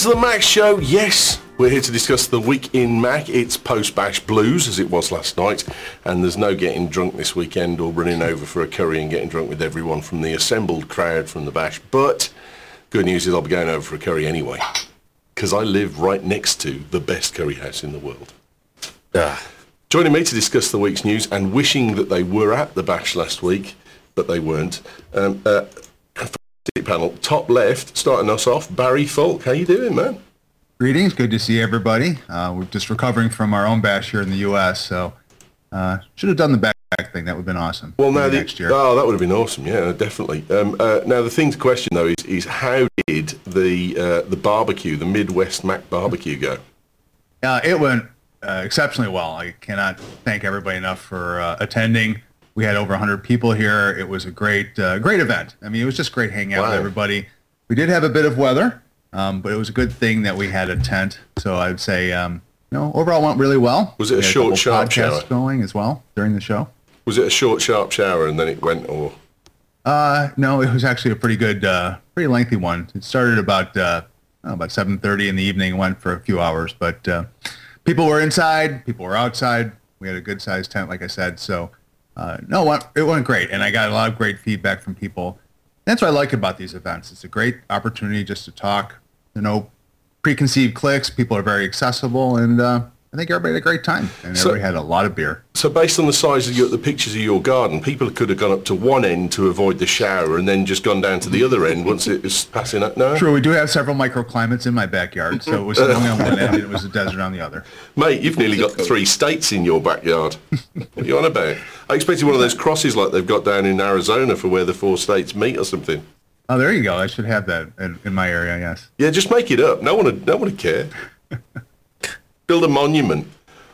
It's the Mac Show. Yes, we're here to discuss the week in Mac. It's post-Bash blues, as it was last night, and there's no getting drunk this weekend or running over for a curry and getting drunk with everyone from the assembled crowd from the Bash. But good news is I'll be going over for a curry anyway, because I live right next to the best curry house in the world. Joining me to discuss the week's news and wishing that they were at the Bash last week, but they weren't. Panel, top left, starting us off, Barry Falk. How you doing, man? Greetings. Good to see everybody. We're just recovering from our own Bash here in the U.S., so should have done the back thing. That would have been awesome. Well, now next year. Oh, that would have been awesome. Yeah, definitely. Now, the thing to question, though, is how did the barbecue, the Midwest Mac barbecue, go? It went exceptionally well. I cannot thank everybody enough for attending. We had over 100 people here. It was a great event. I mean, it was just great hanging out with everybody. We did have a bit of weather, but it was a good thing that we had a tent. So I'd say, overall went really well. Was it a short, sharp shower? Going as well during the show. Was it a short, sharp shower and then it went, or? No, it was actually a pretty good, pretty lengthy one. It started about 7:30 in the evening, went for a few hours, but people were inside, people were outside. We had a good sized tent, like I said, so. It went great, and I got a lot of great feedback from people. That's what I like about these events. It's a great opportunity just to talk. Preconceived clicks. People are very accessible, and I think everybody had a great time, and everybody had a lot of beer. So based on the size of the pictures of your garden, people could have gone up to one end to avoid the shower and then just gone down to the other end once it was passing up. No? True, we do have several microclimates in my backyard, so it was snowing on one end and it was a desert on the other. Mate, you've nearly got 3 states in your backyard. What are you on about? I expected one of those crosses like they've got down in Arizona for where the 4 states meet or something. Oh, there you go. I should have that in my area, yes. Yeah, just make it up. No one would care. Build a monument.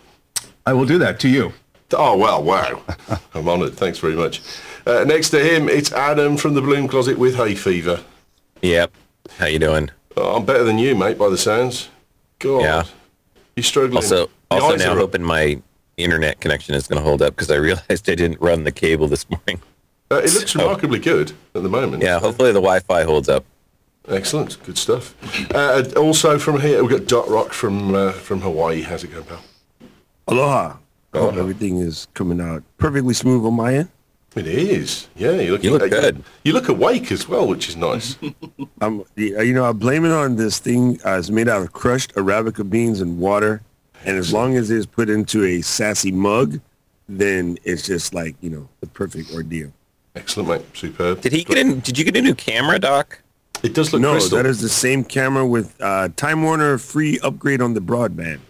I will do that to you. Oh, well, wow. I'm honoured. Thanks very much. Next to him, it's Adam from the Bloom Closet with hay fever. Yep. How you doing? Oh, I'm better than you, mate, by the sounds. God. Yeah. You're struggling. Also now hoping my internet connection is going to hold up because I realized I didn't run the cable this morning. It looks remarkably good at the moment. Yeah, hopefully the Wi-Fi holds up. Excellent. Good stuff. Also from here, we've got Dot Rock from Hawaii. How's it going, pal? Aloha. Hope everything is coming out perfectly smooth on my end. It is. Yeah, you look good. You look awake as well, which is nice. I blame it on this thing. It's made out of crushed Arabica beans and water. And as long as it's put into a sassy mug, then it's just like, the perfect ordeal. Excellent, mate. Superb. Did you get a new camera, Doc? It does look crystal. No, that is the same camera with Time Warner free upgrade on the broadband.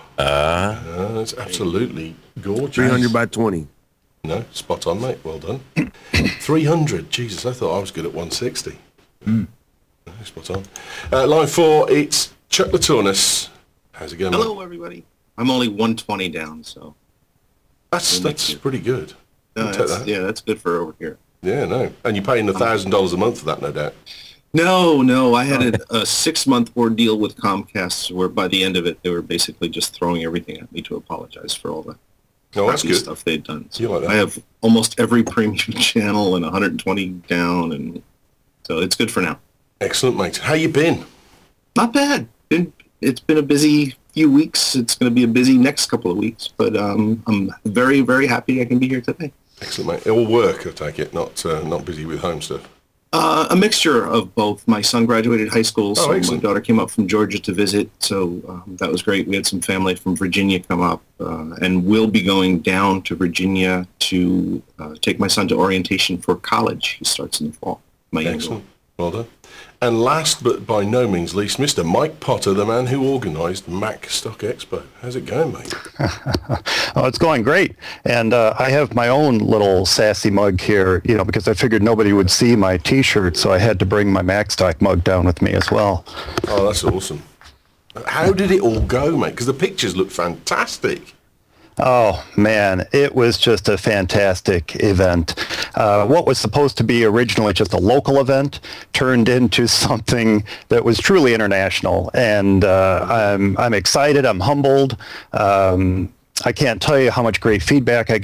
It's absolutely gorgeous. 300 by 20. No, spot on, mate. Well done. 300. Jesus, I thought I was good at 160. No, spot on. Line 4, it's Chuck Latournis. How's it going, Hello, mate? everybody. I'm only 120 down, so... That's pretty good. No, that's good for over here. Yeah, no. And you're paying $1,000 a month for that, no doubt. No. I had a 6-month ordeal with Comcast where by the end of it, they were basically just throwing everything at me to apologize for all the crappy stuff they'd done. So like that. I have almost every premium channel and 120 down, and so it's good for now. Excellent, mate. How you been? Not bad. It's been a busy few weeks. It's going to be a busy next couple of weeks, but I'm very, very happy I can be here today. Excellent, mate. It will work, I take it, not busy with home stuff. A mixture of both. My son graduated high school, so my daughter came up from Georgia to visit, so that was great. We had some family from Virginia come up, and we'll be going down to Virginia to take my son to orientation for college. He starts in the fall. Excellent. Well done. And last but by no means least, Mr. Mike Potter, the man who organised Mac Stock Expo. How's it going, mate? It's going great. And I have my own little sassy mug here, because I figured nobody would see my T-shirt, so I had to bring my Mac Stock mug down with me as well. Oh, that's awesome. How did it all go, mate? Because the pictures look fantastic. Oh, man, it was just a fantastic event. What was supposed to be originally just a local event turned into something that was truly international. And I'm excited. I'm humbled. I can't tell you how much great feedback I got.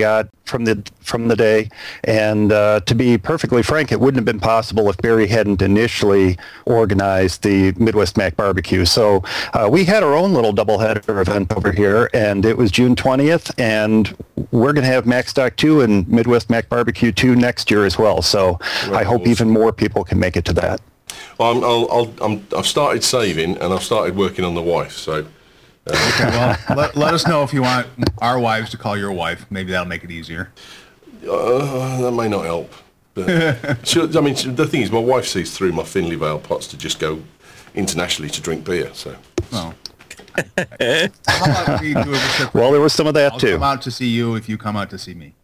from the day. And to be perfectly frank, it wouldn't have been possible if Barry hadn't initially organized the Midwest Mac Barbecue. So we had our own little doubleheader event over here, and it was June 20th, and we're going to have Mac Stock 2 and Midwest Mac Barbecue 2 next year as well. So I hope even more people can make it to that. Well, I've started saving, and I've started working on the wife, so... Okay, well, let us know if you want our wives to call your wife. Maybe that'll make it easier. That may not help. But the thing is, my wife sees through my Finley Vale pots to just go internationally to drink beer. So, well, how about we do a reciprocal? Well, there was some of that too. I'll come out to see you if you come out to see me.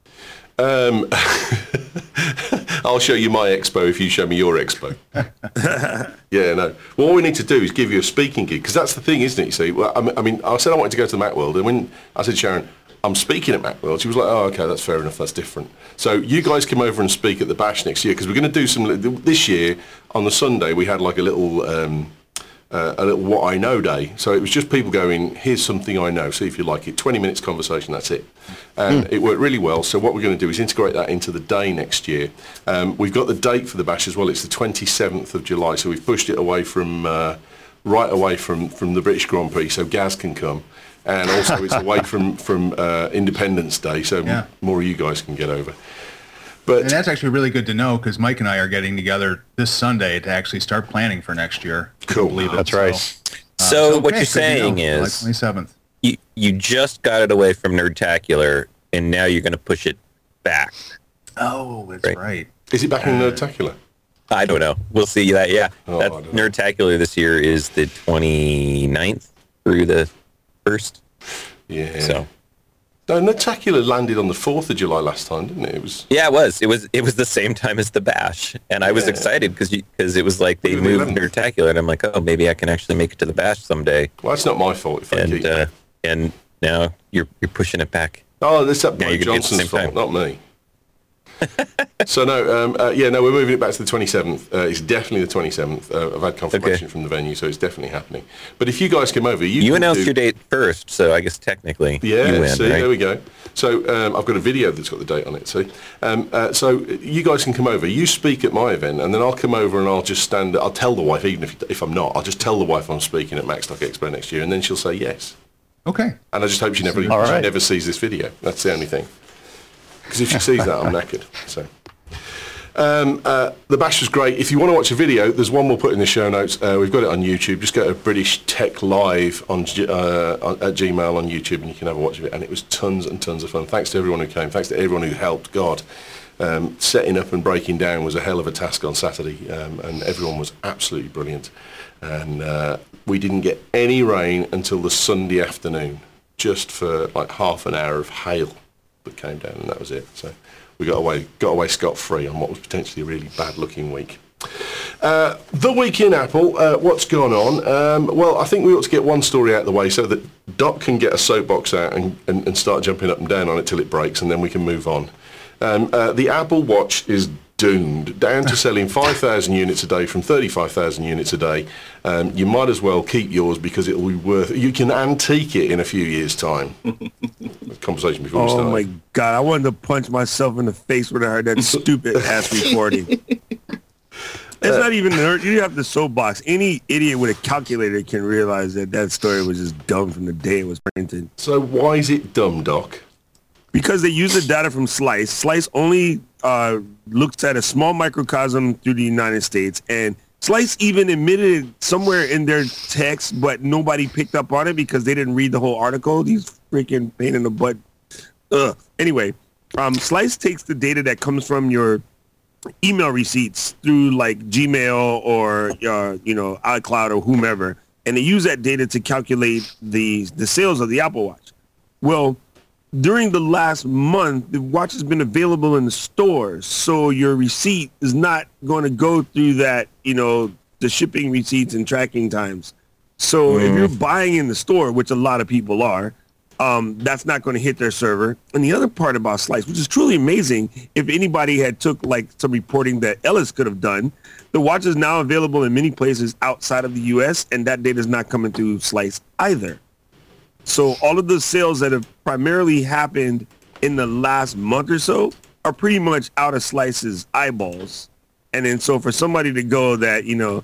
I'll show you my expo if you show me your expo. Yeah, no. Well, all we need to do is give you a speaking gig, because that's the thing, isn't it? You see, well, I mean, I said I wanted to go to the Macworld, and when I said, Sharon, I'm speaking at Macworld, she was like, oh, okay, that's fair enough, that's different. So you guys come over and speak at the Bash next year, because we're going to do some, this year, on the Sunday, we had like a little what I know day. So it was just people going, here's something I know, see if you like it. 20 minutes conversation, that's it. And it worked really well. So what we're going to do is integrate that into the day next year. We've got the date for the Bash as well. It's the 27th of July. So we've pushed it away from, right away from the British Grand Prix, so Gaz can come. And also it's away from Independence Day, so more of you guys can get over. But, and that's actually really good to know, because Mike and I are getting together this Sunday to actually start planning for next year. Cool. Believe it. That's right. So what you're saying is July 27th. you just got it away from Nerdtacular, and now you're going to push it back. Oh, that's right. Is it back in Nerdtacular? I don't know. We'll see that. Yeah, Oh, that I don't know. Nerdtacular this year is the 29th through the 1st. Yeah. So. No, Nerdtacular landed on the 4th of July last time, didn't it? It was. Yeah, it was. It was the same time as the Bash, and I was excited because it was like they It was the moved 11th. Nerdtacular, and I'm like, oh, maybe I can actually make it to the Bash someday. Well, it's not my fault if I keep. And now you're pushing it back. Oh, that's that Yeah, Mike you're gonna do it at the Johnson's same fault, time. not me. So no, we're moving it back to the 27th. It's definitely the 27th. I've had confirmation from the venue, so it's definitely happening. But if you guys come over, you can announced your date first, so I guess technically you win, see, right? there we go. So I've got a video that's got the date on it. See, so you guys can come over. You speak at my event, and then I'll come over and I'll just stand. I'll tell the wife, even if I'm not, I'll just tell the wife I'm speaking at Macstock Expo next year, and then she'll say yes. Okay. And I just hope she never sees this video. That's the only thing. Because if she sees that, I'm knackered. So. The Bash was great. If you want to watch a video, there's one we'll put in the show notes. We've got it on YouTube. Just go to British Tech Live at Gmail on YouTube, and you can have a watch of it. And it was tons and tons of fun. Thanks to everyone who came. Thanks to everyone who helped. God, setting up and breaking down was a hell of a task on Saturday, and everyone was absolutely brilliant. And we didn't get any rain until the Sunday afternoon, just for like half an hour of hail that came down, and that was it. So we got away scot-free on what was potentially a really bad-looking week. The week in Apple, what's gone on? Well, I think we ought to get one story out of the way so that Doc can get a soapbox out and start jumping up and down on it till it breaks, and then we can move on. The Apple Watch is doomed, down to selling 5,000 units a day from 35,000 units a day. You might as well keep yours because it will be worth. You can antique it in a few years' time. Conversation before we start. Oh my God! I wanted to punch myself in the face when I heard that stupid ass reporting. It's not even nerd. You have the soapbox. Any idiot with a calculator can realize that story was just dumb from the day it was printed. So why is it dumb, Doc? Because they use the data from Slice. Slice only looks at a small microcosm through the United States, and Slice even admitted it somewhere in their text, but nobody picked up on it because they didn't read the whole article. These freaking pain in the butt. Anyway, Slice takes the data that comes from your email receipts through like Gmail or iCloud or whomever, and they use that data to calculate the sales of the Apple Watch. Well, during the last month, the watch has been available in the stores, so your receipt is not going to go through that, the shipping receipts and tracking times. So if you're buying in the store, which a lot of people are, that's not going to hit their server. And the other part about Slice, which is truly amazing, if anybody had took like some reporting that Ellis could have done, the watch is now available in many places outside of the U.S., and that data is not coming through Slice either. So all of the sales that have primarily happened in the last month or so are pretty much out of Slice's eyeballs. And then so for somebody to go that,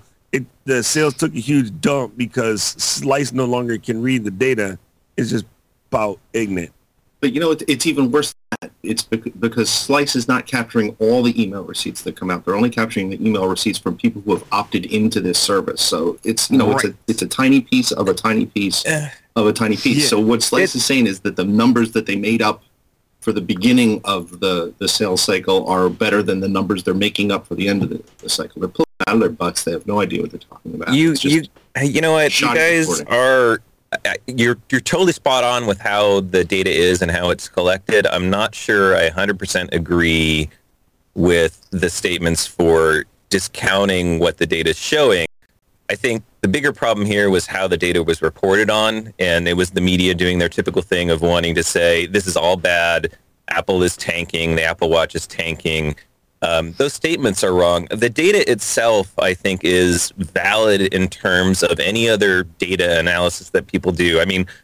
the sales took a huge dump because Slice no longer can read the data is just about ignorant. But it's even worse than that. It's because Slice is not capturing all the email receipts that come out. They're only capturing the email receipts from people who have opted into this service. So it's it's a tiny piece of a tiny piece of a tiny piece. Yeah. So what Slice is saying is that the numbers that they made up for the beginning of the sales cycle are better than the numbers they're making up for the end of the cycle. They're pulling it out of their butts. They have no idea what they're talking about. You know what? You guys are. You're totally spot on with how the data is and how it's collected. I'm not sure I 100% agree with the statements for discounting what the data is showing. I think the bigger problem here was how the data was reported on, and it was the media doing their typical thing of wanting to say, this is all bad, Apple is tanking, the Apple Watch is tanking. Those statements are wrong. The data itself, I think, is valid in terms of any other data analysis that people do. I mean,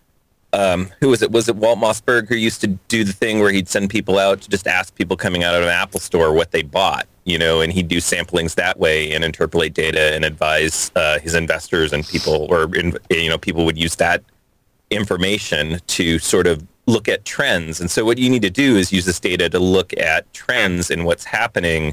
who was it? Was it Walt Mossberg who used to do the thing where he'd send people out to just ask people coming out of an Apple store what they bought, and he'd do samplings that way and interpolate data and advise his investors and people, or, people would use that information to sort of look at trends. And so what you need to do is use this data to look at trends and what's happening,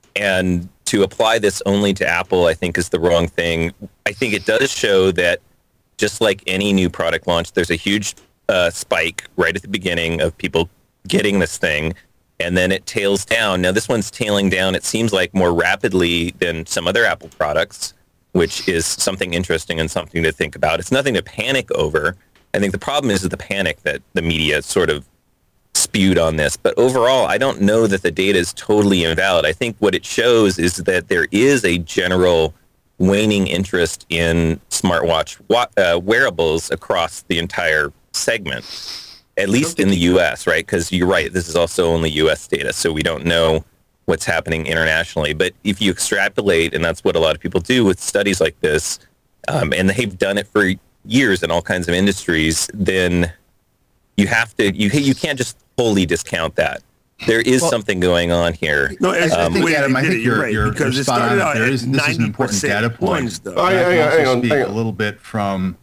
and to apply this only to Apple, I think, is the wrong thing. I think it does show that just like any new product launch, there's a huge spike right at the beginning of people getting this thing, and then it tails down. Now this one's tailing down, it seems like, more rapidly than some other Apple products, which is something interesting and something to think about. It's nothing to panic over. I think the problem is the panic that the media sort of spewed on this. But overall, I don't know that the data is totally invalid. I think what it shows is that there is a general waning interest in smartwatch wearables across the entire segment, at least in the U.S., right? Because you're right, this is also only U.S. data, so we don't know what's happening internationally. But if you extrapolate, and that's what a lot of people do with studies like this, and they've done it for years in all kinds of industries, then you have to, you can't just wholly discount that. There is something going on here. No, I think, Adam, I think you're because spot on. This is an important data point. I also speak a little bit from,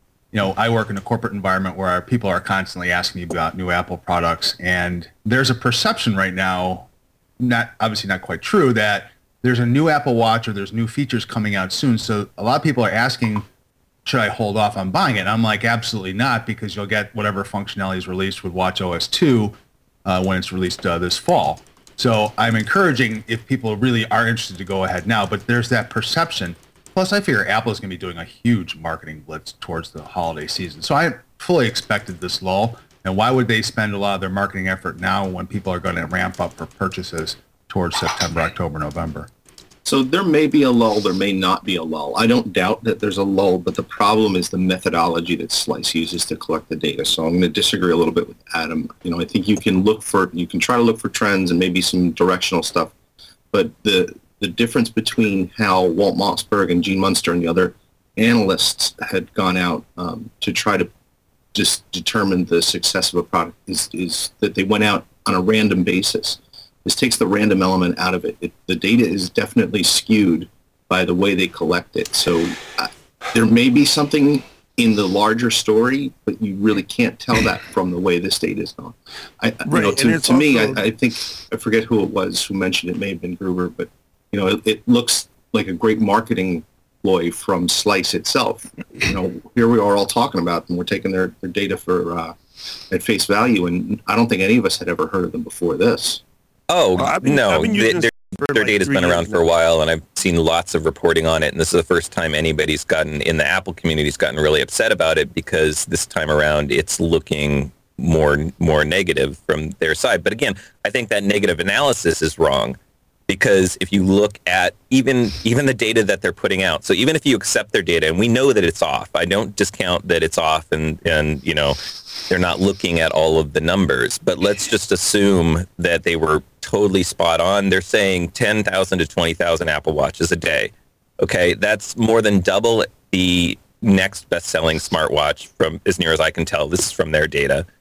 I work in a corporate environment where our people are constantly asking me about new Apple products, and there's a perception right now, obviously not quite true, that there's a new Apple Watch or there's new features coming out soon. So a lot of people are asking, should I hold off on buying it? And I'm like, absolutely not, because you'll get whatever functionality is released with watchOS 2 when it's released this fall. So I'm encouraging, if people really are interested, to go ahead now. But there's that perception. Plus, I figure Apple is going to be doing a huge marketing blitz towards the holiday season. So I fully expected this lull. And why would they spend a lot of their marketing effort now when people are going to ramp up for purchases towards September, October, November? So there may be a lull, there may not be a lull. I don't doubt that there's a lull, but the problem is the methodology that Slice uses to collect the data. So I'm going to disagree a little bit with Adam. I think you can try to look for trends and maybe some directional stuff, but the difference between how Walt Mossberg and Gene Munster and the other analysts had gone out to try to just determine the success of a product is that they went out on a random basis. This takes the random element out of it. The data is definitely skewed by the way they collect it. So there may be something in the larger story, but you really can't tell that from the way this data is done. To me, I think, I forget who it was who mentioned it, may have been Gruber, but it looks like a great marketing ploy from Slice itself. Here we are all talking about them. We're taking their data for at face value, and I don't think any of us had ever heard of them before this. Oh, no, their data's been around for a while, and I've seen lots of reporting on it, and this is the first time anybody's gotten, in the Apple community's gotten really upset about it, because this time around it's looking more negative from their side. But again, I think that negative analysis is wrong, because if you look at even the data that they're putting out, so even if you accept their data, and we know that it's off, I don't discount that it's off, and they're not looking at all of the numbers, but let's just assume that they were totally spot on. They're saying 10,000 to 20,000 Apple Watches a day. Okay, that's more than double the next best-selling smartwatch, from as near as I can tell. This is from their data.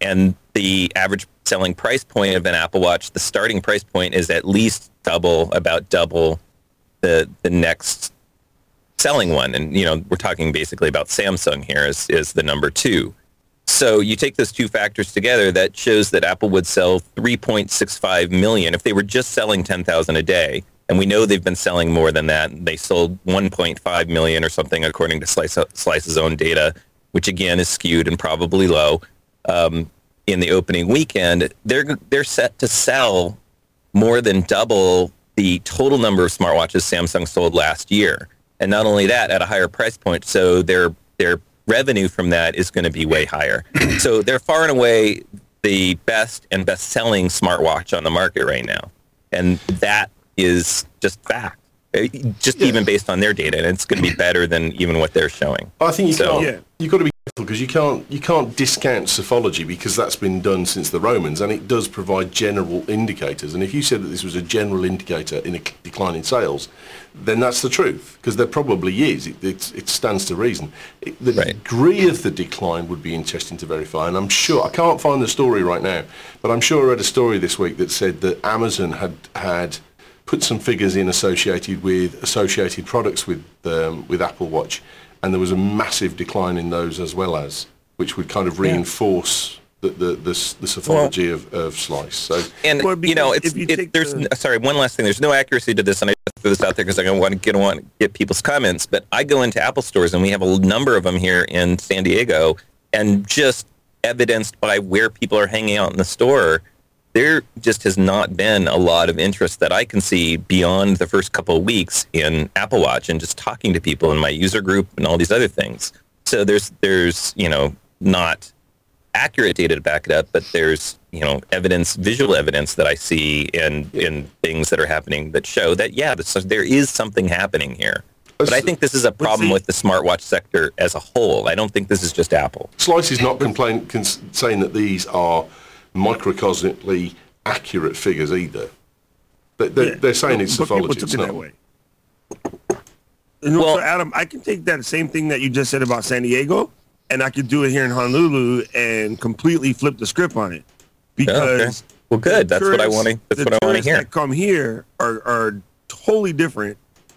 and the average selling price point of an Apple Watch, the starting price point is at least about double the next selling one. And, we're talking basically about Samsung here is the number 2. So you take those two factors together, that shows that Apple would sell 3.65 million if they were just selling 10,000 a day. And we know they've been selling more than that. They sold 1.5 million or something, according to Slice's own data, which again is skewed and probably low. In the opening weekend, they're set to sell more than double the total number of smartwatches Samsung sold last year. And not only that, at a higher price point. So their revenue from that is going to be way higher. So they're far and away the best and best-selling smartwatch on the market right now. And that is just fact. Even based on their data, and it's going to be better than even what they're showing. I think you've got to be careful, because you can't discount psephology, because that's been done since the Romans, and it does provide general indicators. And if you said that this was a general indicator in a decline in sales, then that's the truth, because there probably is. It stands to reason. The degree of the decline would be interesting to verify, and I'm sure, I can't find the story right now, but I'm sure I read a story this week that said that Amazon had put some figures in associated products with Apple Watch, and there was a massive decline in those as well, which would kind of reinforce the psephology of Slice. So, and sorry, one last thing. There's no accuracy to this, and I just threw this out there because I want to get people's comments. But I go into Apple stores, and we have a number of them here in San Diego, and just evidenced by where people are hanging out in the store, there just has not been a lot of interest that I can see beyond the first couple of weeks in Apple Watch, and just talking to people in my user group and all these other things. So there's not accurate data to back it up, but there's visual evidence that I see in things that are happening that show that there is something happening here. But I think this is a problem with the smartwatch sector as a whole. I don't think this is just Apple. Slice is not saying that these are microcosmically accurate figures either. They're saying it's psephology. It's not. Way. So Adam, I can take that same thing that you just said about San Diego, and I could do it here in Honolulu and completely flip the script on it. Because well, good. That's what I want to. That's what I want to hear. That come here are totally different,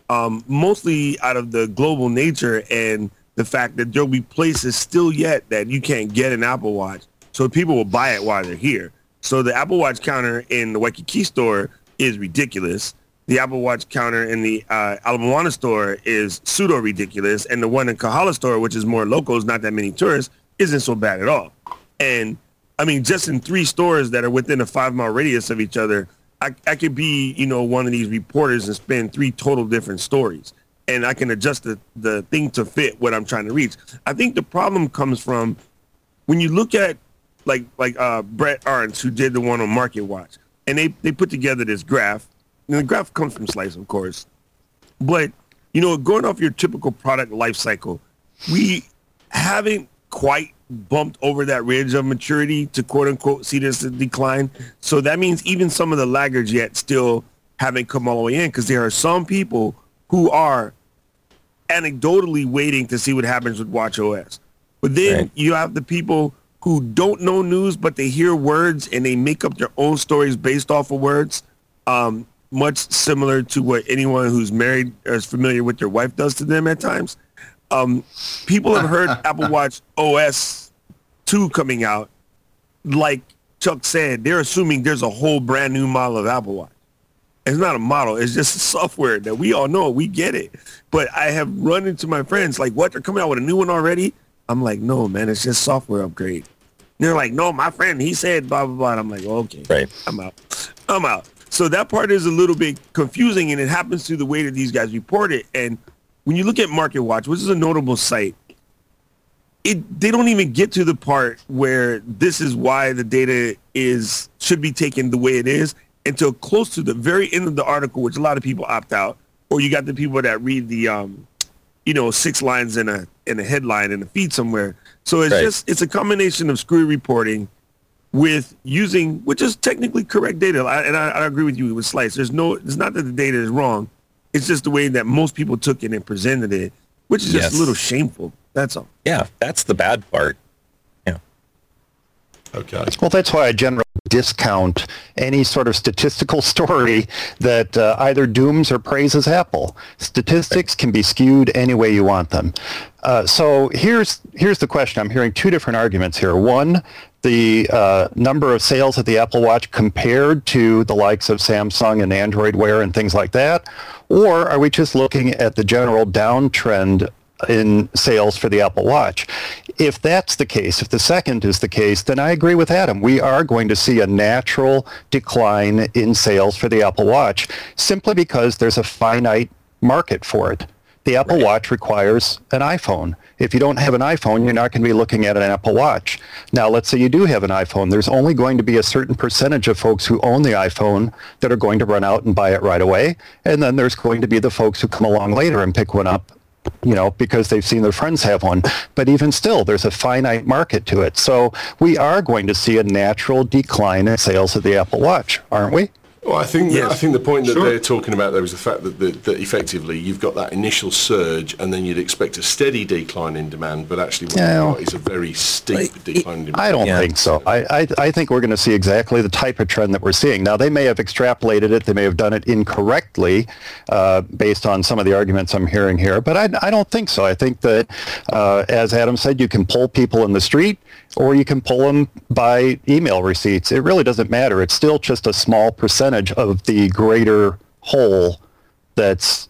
mostly out of the global nature and the fact that there'll be places still yet that you can't get an Apple Watch. So people will buy it while they're here. So the Apple Watch counter in the Waikiki store is ridiculous. The Apple Watch counter in the Ala Moana store is pseudo ridiculous. And the one in Kahala store, which is more locals, not that many tourists, isn't so bad at all. And I mean, just in 3 stores that are within a 5-mile radius of each other, I could be, one of these reporters and spin 3 total different stories. And I can adjust the thing to fit what I'm trying to reach. I think the problem comes from when you look at like Brett Arntz, who did the one on Market Watch, and they put together this graph. And the graph comes from Slice, of course. But, going off your typical product life cycle, we haven't quite bumped over that ridge of maturity to quote unquote see this decline. So that means even some of the laggards yet still haven't come all the way in, because there are some people who are anecdotally waiting to see what happens with WatchOS. But then you have the people who don't know news, but they hear words and they make up their own stories based off of words, much similar to what anyone who's married or is familiar with their wife does to them at times. People have heard Apple Watch OS 2 coming out. Like Chuck said, they're assuming there's a whole brand new model of Apple Watch. It's not a model. It's just software that we all know. We get it. But I have run into my friends like, what? They're coming out with a new one already? I'm like, no, man, it's just software upgrade. And they're like, no, my friend, he said blah, blah, blah. And I'm like, okay, right. I'm out. So that part is a little bit confusing, and it happens to the way that these guys report it. And when you look at Market Watch, which is a notable site, they don't even get to the part where this is why the data should be taken the way it is until close to the very end of the article, which a lot of people opt out, or you got the people that read the 6 lines in a headline in a feed somewhere. So it's it's a combination of screwy reporting with using, which is technically correct data. And I agree with you with Slice. It's not that the data is wrong. It's just the way that most people took it and presented it, which is just a little shameful. That's all. Yeah, that's the bad part. Yeah. Okay. Well, that's why I generally discount any sort of statistical story that either dooms or praises Apple. Statistics can be skewed any way you want them. So here's the question. I'm hearing two different arguments here. One, the number of sales of the Apple Watch compared to the likes of Samsung and Android Wear and things like that? Or are we just looking at the general downtrend in sales for the Apple Watch? If that's the case, if the second is the case, then I agree with Adam. We are going to see a natural decline in sales for the Apple Watch simply because there's a finite market for it. The Apple Watch requires an iPhone. If you don't have an iPhone, you're not going to be looking at an Apple Watch. Now, let's say you do have an iPhone. There's only going to be a certain percentage of folks who own the iPhone that are going to run out and buy it right away. And then there's going to be the folks who come along later and pick one up, because they've seen their friends have one. But even still, there's a finite market to it. So we are going to see a natural decline in sales of the Apple Watch, aren't we? Well, I think the point that they're talking about there is the fact that effectively you've got that initial surge and then you'd expect a steady decline in demand, but actually what you've got is a very steep decline in demand. I don't think so. I think we're going to see exactly the type of trend that we're seeing. Now, they may have extrapolated it. They may have done it incorrectly based on some of the arguments I'm hearing here, but I don't think so. I think that, as Adam said, you can pull people in the street or you can pull them by email receipts. It really doesn't matter. It's still just a small percentage of the greater whole that's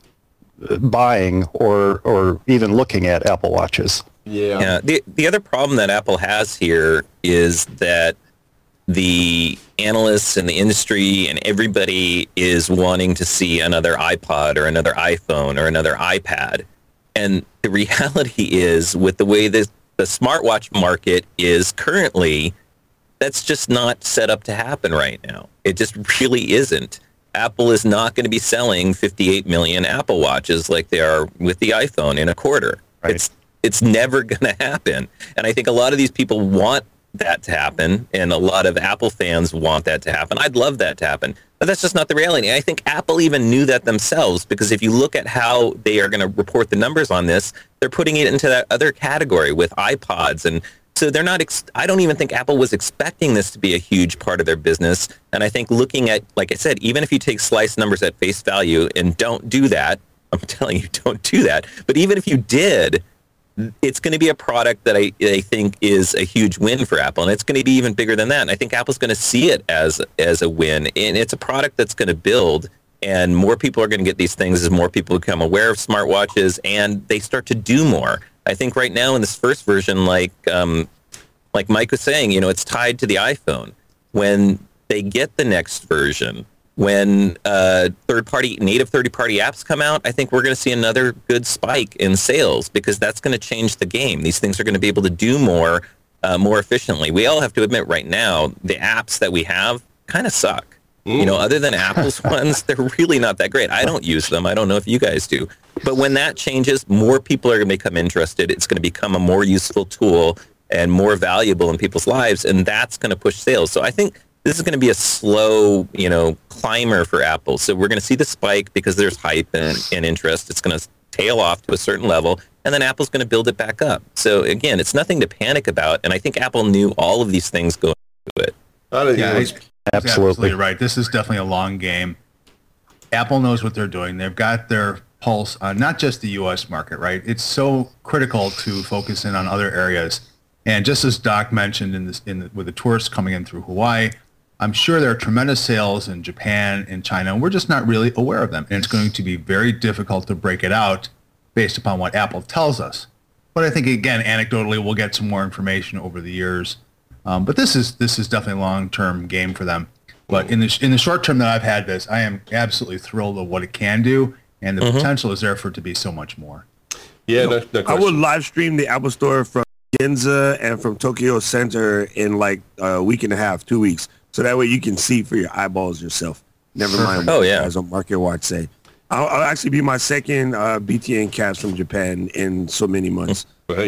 buying or even looking at Apple Watches. Yeah. The other problem that Apple has here is that the analysts and the industry and everybody is wanting to see another iPod or another iPhone or another iPad. And the reality is, with the way the smartwatch market is currently, that's just not set up to happen right now. It just really isn't. Apple is not going to be selling 58 million Apple Watches like they are with the iPhone in a quarter. Right. It's never going to happen. And I think a lot of these people want that to happen, and a lot of Apple fans want that to happen. I'd love that to happen, but that's just not the reality. I think Apple even knew that themselves, because if you look at how they are going to report the numbers on this, they're putting it into that other category with iPods. And so they're not, I don't even think Apple was expecting this to be a huge part of their business. And I think looking at, like I said, even if you take slice numbers at face value, and don't do that, I'm telling you, don't do that. But even if you did, it's going to be a product that I think is a huge win for Apple, and it's going to be even bigger than that. And I think Apple's going to see it as a win, and it's a product that's going to build, and more people are going to get these things as more people become aware of smartwatches and they start to do more. I think right now in this first version, like Mike was saying, it's tied to the iPhone. When they get the next version, when native third-party apps come out, I think we're going to see another good spike in sales, because that's going to change the game. These things are going to be able to do more efficiently. We all have to admit right now, the apps that we have kind of suck. Other than Apple's ones, they're really not that great. I don't use them. I don't know if you guys do. But when that changes, more people are going to become interested. It's going to become a more useful tool and more valuable in people's lives, and that's going to push sales. So I think this is going to be a slow, climber for Apple. So we're going to see the spike because there's hype and interest. It's going to tail off to a certain level, and then Apple's going to build it back up. So again, it's nothing to panic about, and I think Apple knew all of these things going into it. Absolutely right. This is definitely a long game. Apple knows what they're doing. They've got their pulse on not just the U.S. market, right? It's so critical to focus in on other areas. And just as Doc mentioned with the tourists coming in through Hawaii, I'm sure there are tremendous sales in Japan and China, and we're just not really aware of them. And it's going to be very difficult to break it out based upon what Apple tells us. But I think, again, anecdotally, we'll get some more information over the years. But this is definitely a long-term game for them. But in the short term that I've had this, I am absolutely thrilled with what it can do, and the potential is there for it to be so much more. Yeah, no question. I would live stream the Apple Store from Ginza and from Tokyo Center in like a week and a half, 2 weeks. So that way you can see for your eyeballs yourself. Never mind what guys on Market Watch say. I'll actually be my second BTN cast from Japan in so many months. Hey.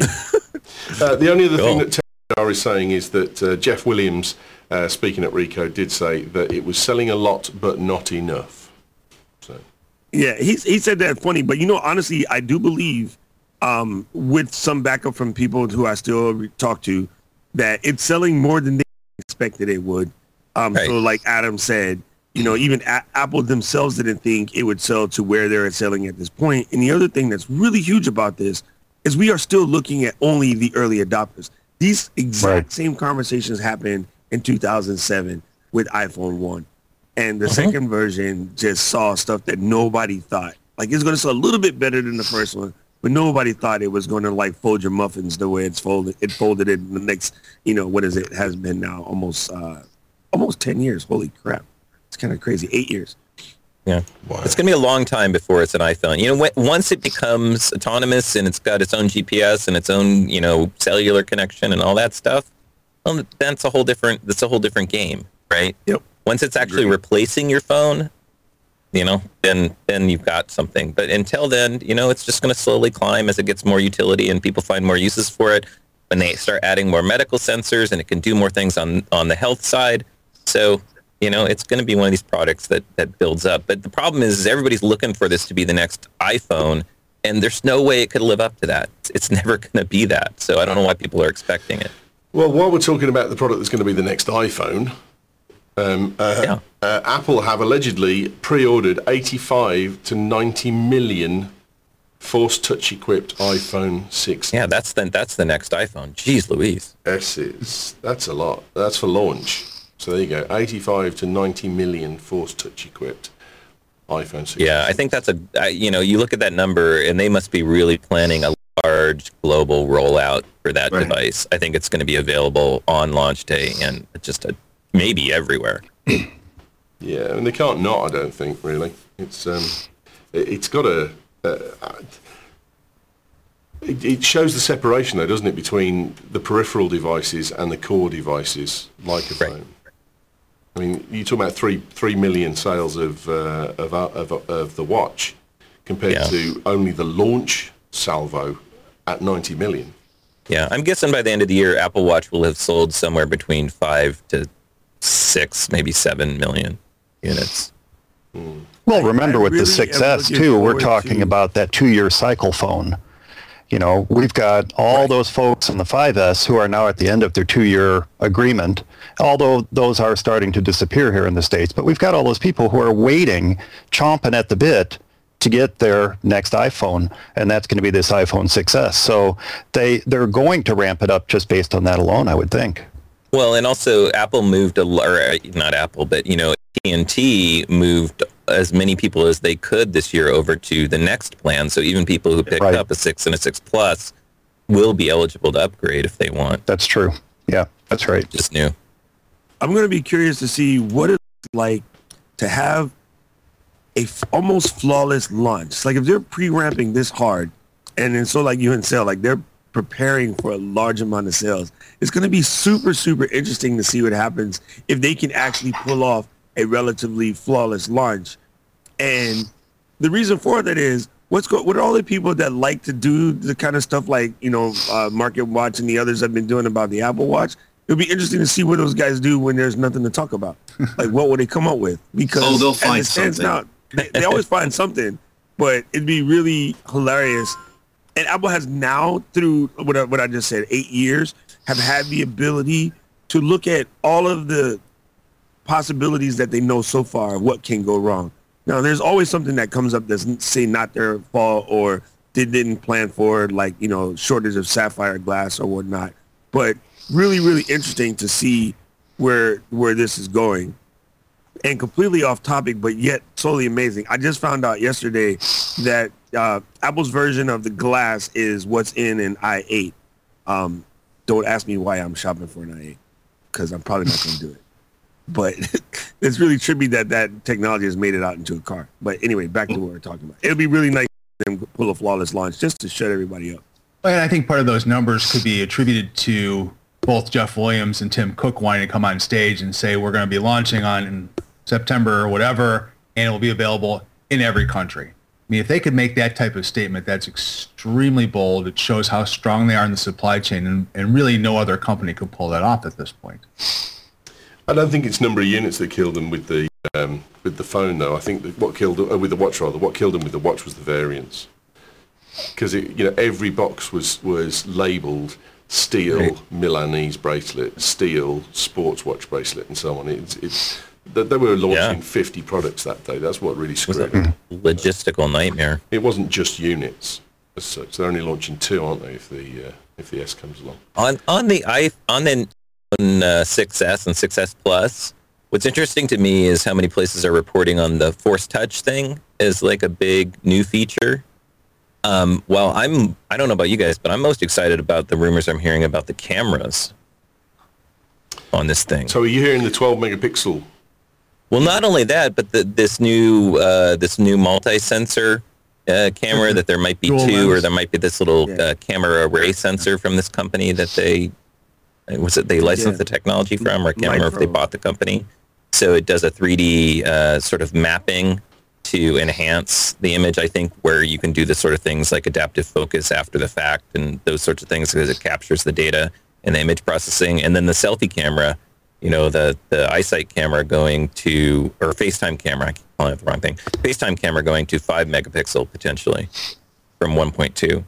The only other thing that Tedar is saying is that Jeff Williams, speaking at Ricoh, did say that it was selling a lot but not enough. So. Yeah, he said that funny, but honestly, I do believe with some backup from people who I still talk to that it's selling more than they expected it would. Right. So like Adam said, even Apple themselves didn't think it would sell to where they're selling at this point. And the other thing that's really huge about this is we are still looking at only the early adopters. These exact same conversations happened in 2007 with iPhone 1. And the second version just saw stuff that nobody thought. Like, it's going to sell a little bit better than the first one, but nobody thought it was going to, like, fold your muffins the way it's folded. It folded in the next, what is it? Has been now almost 10 years. Holy crap. It's kind of crazy. 8 years. Yeah. Wow. It's going to be a long time before it's an iPhone. Once it becomes autonomous and it's got its own GPS and its own, cellular connection and all that stuff, well, that's a whole different game, right? Yep. Once it's actually replacing your phone, then you've got something. But until then, it's just going to slowly climb as it gets more utility and people find more uses for it. When they start adding more medical sensors and it can do more things on the health side. So, it's going to be one of these products that builds up. But the problem is everybody's looking for this to be the next iPhone, and there's no way it could live up to that. It's never going to be that. So I don't know why people are expecting it. Well, while we're talking about the product that's going to be the next iPhone, Apple have allegedly pre-ordered 85 to 90 million Force Touch equipped iPhone 6. Yeah, that's the next iPhone. Jeez Louise. That's a lot. That's for launch. So there you go, 85 to 90 million Force Touch equipped iPhone 6. Yeah, I think that's you look at that number and they must be really planning a large global rollout for that device. I think it's going to be available on launch day and just maybe everywhere. Yeah, and they can't not, I don't think, really. It's got a... It shows the separation, though, doesn't it, between the peripheral devices and the core devices, like a phone. I mean, you talk about 3 million sales of the watch compared to only the launch salvo at 90 million. Yeah, I'm guessing by the end of the year, Apple Watch will have sold somewhere between 5 to 6, maybe 7 million units. Well, remember with the 6S too, we're talking about that 2-year cycle phone. We've got all those folks in the 5S who are now at the end of their 2-year agreement, although those are starting to disappear here in the States. But we've got all those people who are waiting, chomping at the bit to get their next iPhone, and that's going to be this iPhone 6S. So they're going to ramp it up just based on that alone, I would think. Well, and also Apple moved, not Apple, but, AT&T moved as many people as they could this year over to the next plan. So even people who picked up a 6 and a 6 Plus will be eligible to upgrade if they want. That's true. Yeah, that's right. Just new. I'm going to be curious to see what it's like to have almost flawless launch. Like if they're pre-ramping this hard, and then so like you and Sale, like they're preparing for a large amount of sales. It's going to be super, super interesting to see what happens if they can actually pull off a relatively flawless launch. And the reason for that is what are all the people that like to do the kind of stuff like, Market Watch and the others have been doing about the Apple Watch. It'll be interesting to see what those guys do when there's nothing to talk about. Like, what will they come up with? Because they'll find something. Now, they always find something, but it'd be really hilarious. And Apple has now, through what I just said, 8 years, have had the ability to look at all of the possibilities that they know so far of what can go wrong. Now, there's always something that comes up that's, say, not their fault or they didn't plan for, like, shortage of sapphire glass or whatnot. But really, really interesting to see where this is going. And completely off topic, but yet totally amazing. I just found out yesterday that Apple's version of the glass is what's in an i8. Don't ask me why I'm shopping for an i8, because I'm probably not going to do it. But it's really trippy that technology has made it out into a car. But anyway, back to what we're talking about. It'll be really nice for them to pull a flawless launch just to shut everybody up. And I think part of those numbers could be attributed to both Jeff Williams and Tim Cook wanting to come on stage and say we're going to be launching in September or whatever, and it will be available in every country. I mean, if they could make that type of statement, that's extremely bold. It shows how strong they are in the supply chain, and really no other company could pull that off at this point. I don't think it's number of units that killed them with the phone, though. I think that what killed them with the watch, rather, what killed them with the watch was the variants, because every box was labelled steel Milanese bracelet, steel sports watch bracelet, and so on. They were launching 50 products that day. That's what really screwed them. Logistical nightmare. It wasn't just units as such. They're only launching 2, aren't they? If the S comes along. On the 6S and 6S Plus, what's interesting to me is how many places are reporting on the Force Touch thing as like a big new feature. Well, I don't know about you guys, but I'm most excited about the rumors I'm hearing about the cameras on this thing. So are you hearing the 12 megapixel? Well, not only that, but this new multi-sensor camera that there might be Dual two, lens. or there might be this little camera array sensor from this company that they licensed the technology from, or I can't remember if they bought the company. So it does a 3D sort of mapping to enhance the image, I think, where you can do the sort of things like adaptive focus after the fact and those sorts of things, because it captures the data and the image processing. And then the selfie camera, the iSight camera going to, or FaceTime camera, I keep calling it the wrong thing, FaceTime camera going to 5 megapixel potentially from 1.2.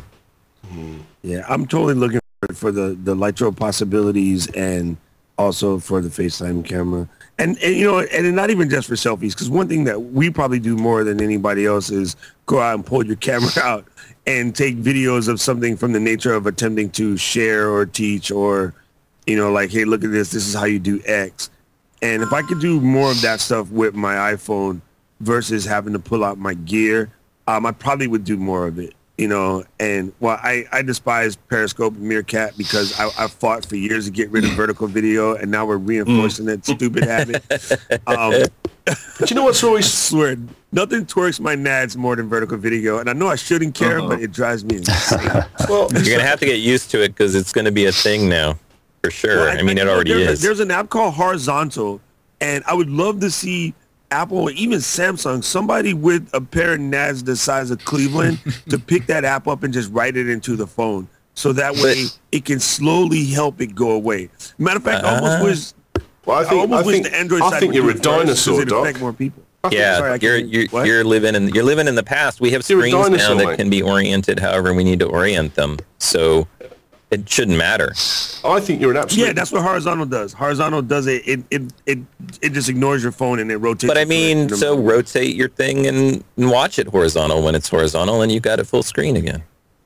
Yeah, I'm totally looking for the Lytro possibilities, and also for the FaceTime camera. And not even just for selfies, because one thing that we probably do more than anybody else is go out and pull your camera out and take videos of something from the nature of attempting to share or teach, or, like, hey, look at this. This is how you do X. And if I could do more of that stuff with my iPhone versus having to pull out my gear, I probably would do more of it. And I despise Periscope and Meerkat because I fought for years to get rid of vertical video, and now we're reinforcing that stupid habit. But you know what's always... I swear, nothing twerks my nads more than vertical video, and I know I shouldn't care, but it drives me insane. Well, You're going to have to get used to it because it's going to be a thing now, for sure. Well, it already is. There's an app called Horizontal, and I would love to see Apple or even Samsung, somebody with a pair of nads the size of Cleveland to pick that app up and just write it into the phone. So that way it can slowly help it go away. Matter of fact, I almost wish the Android side would you're do a it first, dinosaur, 'cause it'd Doc. affect more people. Yeah, you're living in the past. We have screens now that can be oriented however we need to orient them. So it shouldn't matter. I think you're an absolute... Yeah, that's what Horizontal does. Horizontal does it just ignores your phone and it rotates. But I mean, so rotate your thing and watch it horizontal when it's horizontal, and you got it full screen again.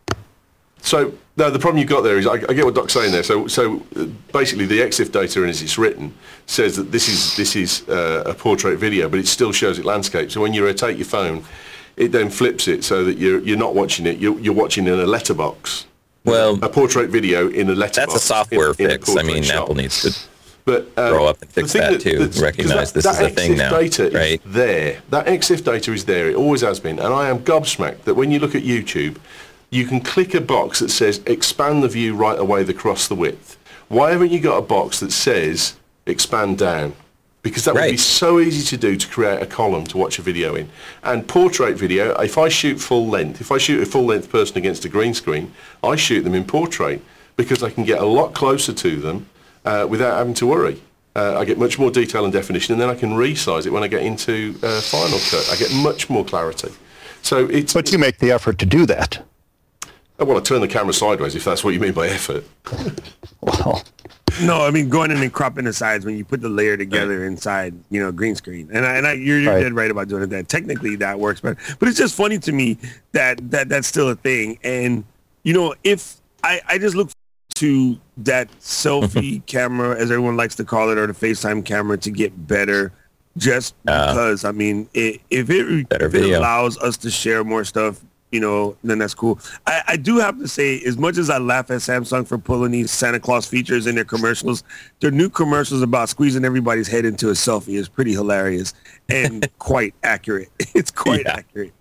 So no, the problem you've got there is I get what Doc's saying there. So basically, the EXIF data, as it's written, says that this is a portrait video, but it still shows it landscape. So when you rotate your phone, it then flips it so that you're not watching it. You're watching in a letterbox. Well, a portrait video in a letterbox. That's a software fix. Apple needs to grow up and fix that too. Recognize this is a thing now, right? That EXIF data is there. It always has been. And I am gobsmacked that when you look at YouTube, you can click a box that says expand the view right away across the width. Why haven't you got a box that says expand down? Because that would be so easy to do, to create a column to watch a video in. And portrait video, if I shoot full length, if I shoot a full length person against a green screen, I shoot them in portrait because I can get a lot closer to them without having to worry. I get much more detail and definition, and then I can resize it when I get into Final Cut. I get much more clarity. So it's... But you make the effort to do that. Well, I turn the camera sideways, if that's what you mean by effort. Well... No, I mean going in and cropping the sides when you put the layer together inside, green screen. And you're dead right about doing that. Technically, that works better. But it's just funny to me that that's still a thing. And if I just look to that selfie camera, as everyone likes to call it, or the FaceTime camera, to get better, just because if it allows us to share more stuff, then that's cool. I do have to say, as much as I laugh at Samsung for pulling these Santa Claus features in their commercials, their new commercials about squeezing everybody's head into a selfie is pretty hilarious and quite accurate. It's quite accurate.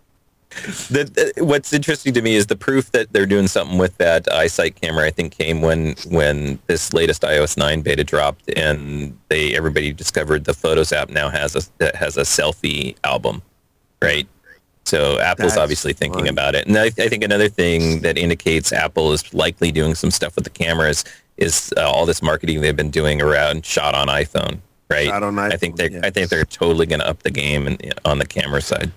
What's interesting to me is the proof that they're doing something with that iSight camera, I think, came when this latest iOS 9 beta dropped, and everybody discovered the Photos app now has a selfie album, right? So Apple's obviously thinking about it. And I think another thing that indicates Apple is likely doing some stuff with the cameras is all this marketing they've been doing around shot on iPhone, right? Shot on iPhone, I think they're totally going to up the game on the camera side.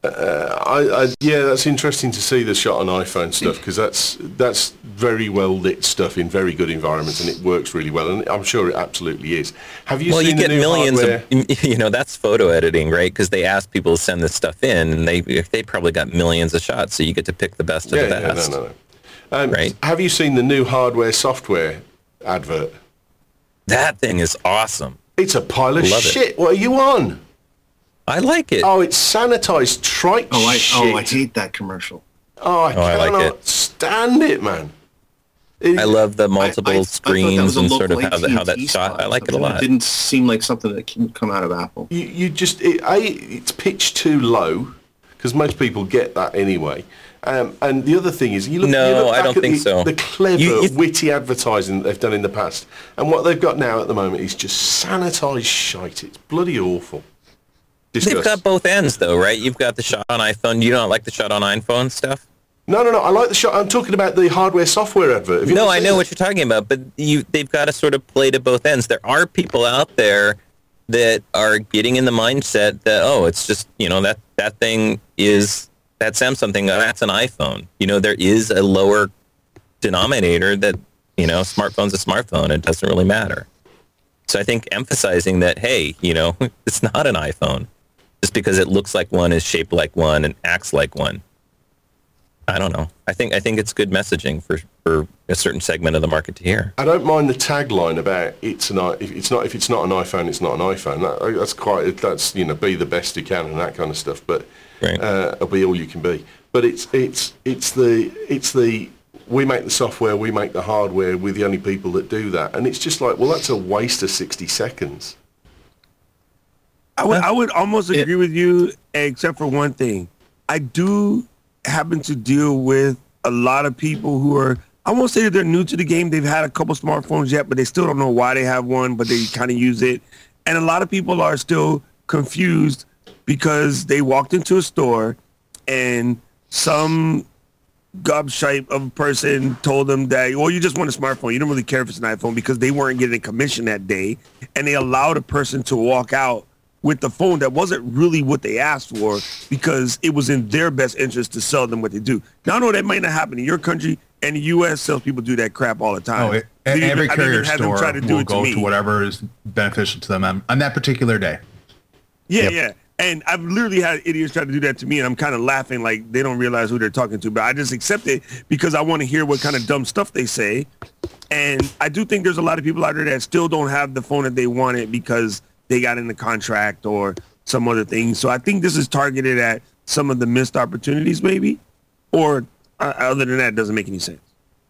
Yeah, that's interesting to see the shot on iPhone stuff, because that's very well lit stuff in very good environments, and it works really well, and I'm sure it absolutely is. Have you seen the new millions hardware? of, that's photo editing, right? Because they ask people to send this stuff in, and they probably got millions of shots, so you get to pick the best of the best. No. Right? Have you seen the new hardware software advert? That thing is awesome. It's a pile of Love shit. it. What are you on? I like it. Oh, it's sanitized trite shit. I hate that commercial. I cannot like it. stand it, man. I love the multiple I screens and sort of local how that AT&T shot. I like it a lot. It didn't seem like something that can come out of Apple. It's pitched too low, because most people get that anyway. And the other thing is, you look I back don't at think so. the clever, witty advertising that they've done in the past, and what they've got now at the moment is just sanitised shite. It's bloody awful. They've got both ends, though, right? You've got the shot on iPhone. You don't like the shot on iPhone stuff? No. I like the shot. I'm talking about the hardware software advert. No, I know what you're talking about, but they've got to sort of play to both ends. There are people out there that are getting in the mindset that, it's just, that thing is, that Samsung thing, that's an iPhone. There is a lower denominator that, smartphone's a smartphone. It doesn't really matter. So I think emphasizing that, hey, it's not an iPhone. Just because it looks like one, is shaped like one, and acts like one. I don't know. I think it's good messaging for a certain segment of the market to hear. I don't mind the tagline about if it's not an iPhone, it's not an iPhone. That's be the best you can and that kind of stuff. But it'll be all you can be. But it's the we make the software, we make the hardware. We're the only people that do that, and it's just like, well, that's a waste of 60 seconds. I would almost agree with you, except for one thing. I do happen to deal with a lot of people who are, I won't say that they're new to the game. They've had a couple smartphones yet, but they still don't know why they have one, but they kind of use it. And a lot of people are still confused because they walked into a store and some gobshite of a person told them that, well, you just want a smartphone. You don't really care if it's an iPhone, because they weren't getting a commission that day. And they allowed a person to walk out with the phone that wasn't really what they asked for, because it was in their best interest to sell them what they do. Now, I know that might not happen in your country, and the U.S. salespeople do that crap all the time. Every carrier store will go to whatever is beneficial to them on that particular day. Yeah. And I've literally had idiots try to do that to me, and I'm kind of laughing like they don't realize who they're talking to. But I just accept it because I want to hear what kind of dumb stuff they say. And I do think there's a lot of people out there that still don't have the phone that they wanted because they got in the contract or some other thing. So I think this is targeted at some of the missed opportunities, maybe. Or other than that, it doesn't make any sense.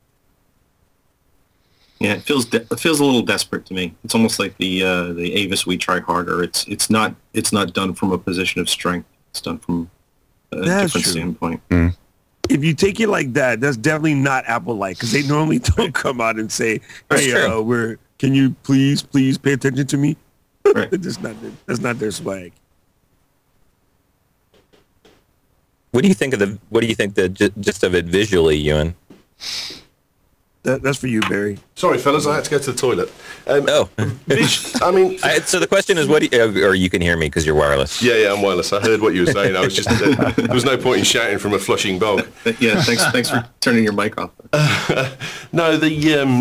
Yeah, it feels a little desperate to me. It's almost like the Avis We Try Harder. It's not done from a position of strength. It's done from a different standpoint. If you take it like that, that's definitely not Apple-like, because they normally don't come out and say, "Hey, can you please pay attention to me?" Right. That's not their swag. What do you think the gist of it visually, Ewan? That's for you, Barry. Sorry, fellas, I had to go to the toilet. So the question is, or you can hear me because you're wireless. Yeah, I'm wireless. I heard what you were saying. I was just there was no point in shouting from a flushing bog. Yeah, thanks for turning your mic off. No, the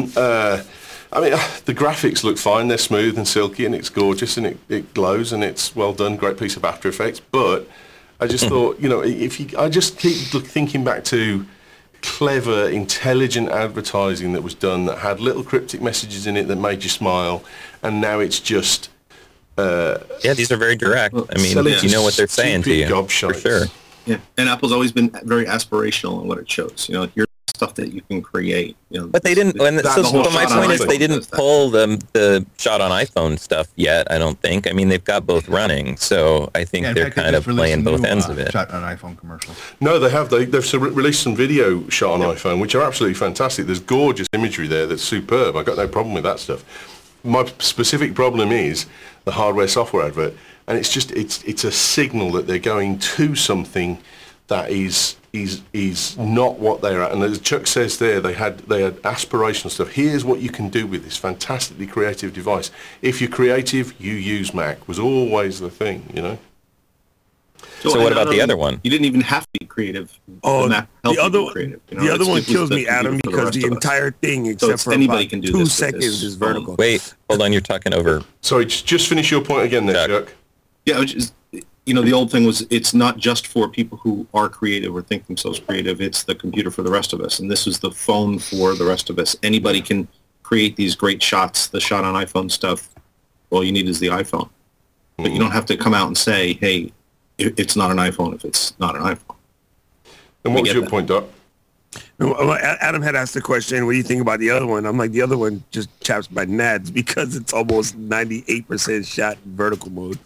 graphics look fine. They're smooth and silky, and it's gorgeous, and it glows, and it's well done. Great piece of After Effects. But I just thought, I just keep thinking back to clever, intelligent advertising that was done that had little cryptic messages in it that made you smile, and now it's just these are very direct. I mean, you know what they're saying to you, for sure. Yeah, and Apple's always been very aspirational in what it shows. Here's stuff that you can create. But they didn't. My point is, they didn't pull the shot on iPhone stuff yet. I don't think. I mean, they've got both running, so I think they're kind of playing both ends of it. Shot on iPhone commercial. No, they have. They've released some video shot on iPhone, which are absolutely fantastic. There's gorgeous imagery there that's superb. I've got no problem with that stuff. My specific problem is the hardware-software advert, and it's a signal that they're going to something that is not what they're at. And as Chuck says there, they had aspirational stuff. Here's what you can do with this fantastically creative device. If you're creative, you use Mac, was always the thing, So what about the other one? You didn't even have to be creative. Oh, the other one kills me, Adam, because the entire thing, except for anybody can do 2 seconds, is vertical. Wait, hold on, you're talking over. Sorry, just finish your point again there, Chuck. Yeah, which is, the old thing was it's not just for people who are creative or think themselves creative. It's the computer for the rest of us, and this is the phone for the rest of us. Anybody can create these great shots. The shot on iPhone stuff, all you need is the iPhone. But you don't have to come out and say, hey, it's not an iPhone if it's not an iPhone. And what was your point, Doc? Adam had asked the question, what do you think about the other one? I'm like, the other one just chaps my nads because it's almost 98% shot in vertical mode.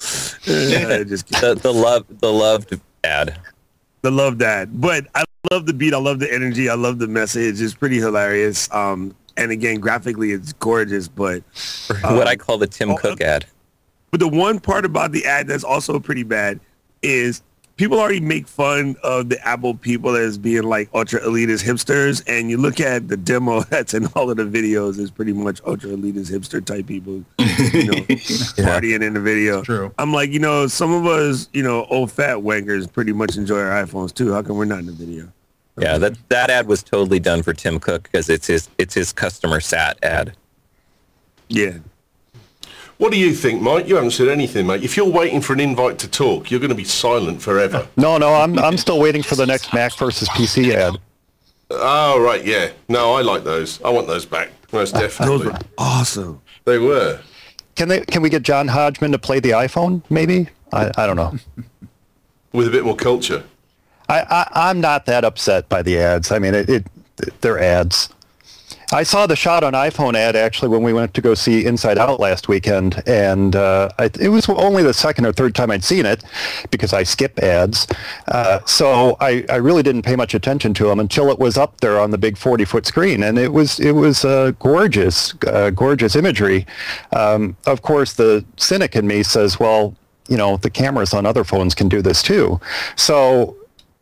The loved ad. The loved ad. But I love the beat. I love the energy. I love the message. It's pretty hilarious. And again, graphically, it's gorgeous. But what I call the Tim Cook ad. But the one part about the ad that's also pretty bad is people already make fun of the Apple people as being like ultra elitist hipsters, and you look at the demo that's in all of the videos, it's pretty much ultra elitist hipster type people, partying in the video. True. I'm like, some of us, old fat wankers pretty much enjoy our iPhones too. How come we're not in the video? Yeah, that ad was totally done for Tim Cook because it's his customer sat ad. Yeah. What do you think, Mike? You haven't said anything, mate. If you're waiting for an invite to talk, you're going to be silent forever. No, I'm still waiting for the next Mac versus PC ad. Oh, right, yeah. No, I like those. I want those back. Most definitely. Those were awesome. They were. Can we get John Hodgman to play the iPhone, maybe? I don't know. With a bit more culture. I'm not that upset by the ads. I mean, they're ads. I saw the shot on iPhone ad actually when we went to go see Inside Out last weekend, and it was only the second or third time I'd seen it because I skip ads. So I really didn't pay much attention to them until it was up there on the big 40-foot screen, and it was gorgeous imagery. Of course, the cynic in me says, well, the cameras on other phones can do this too. So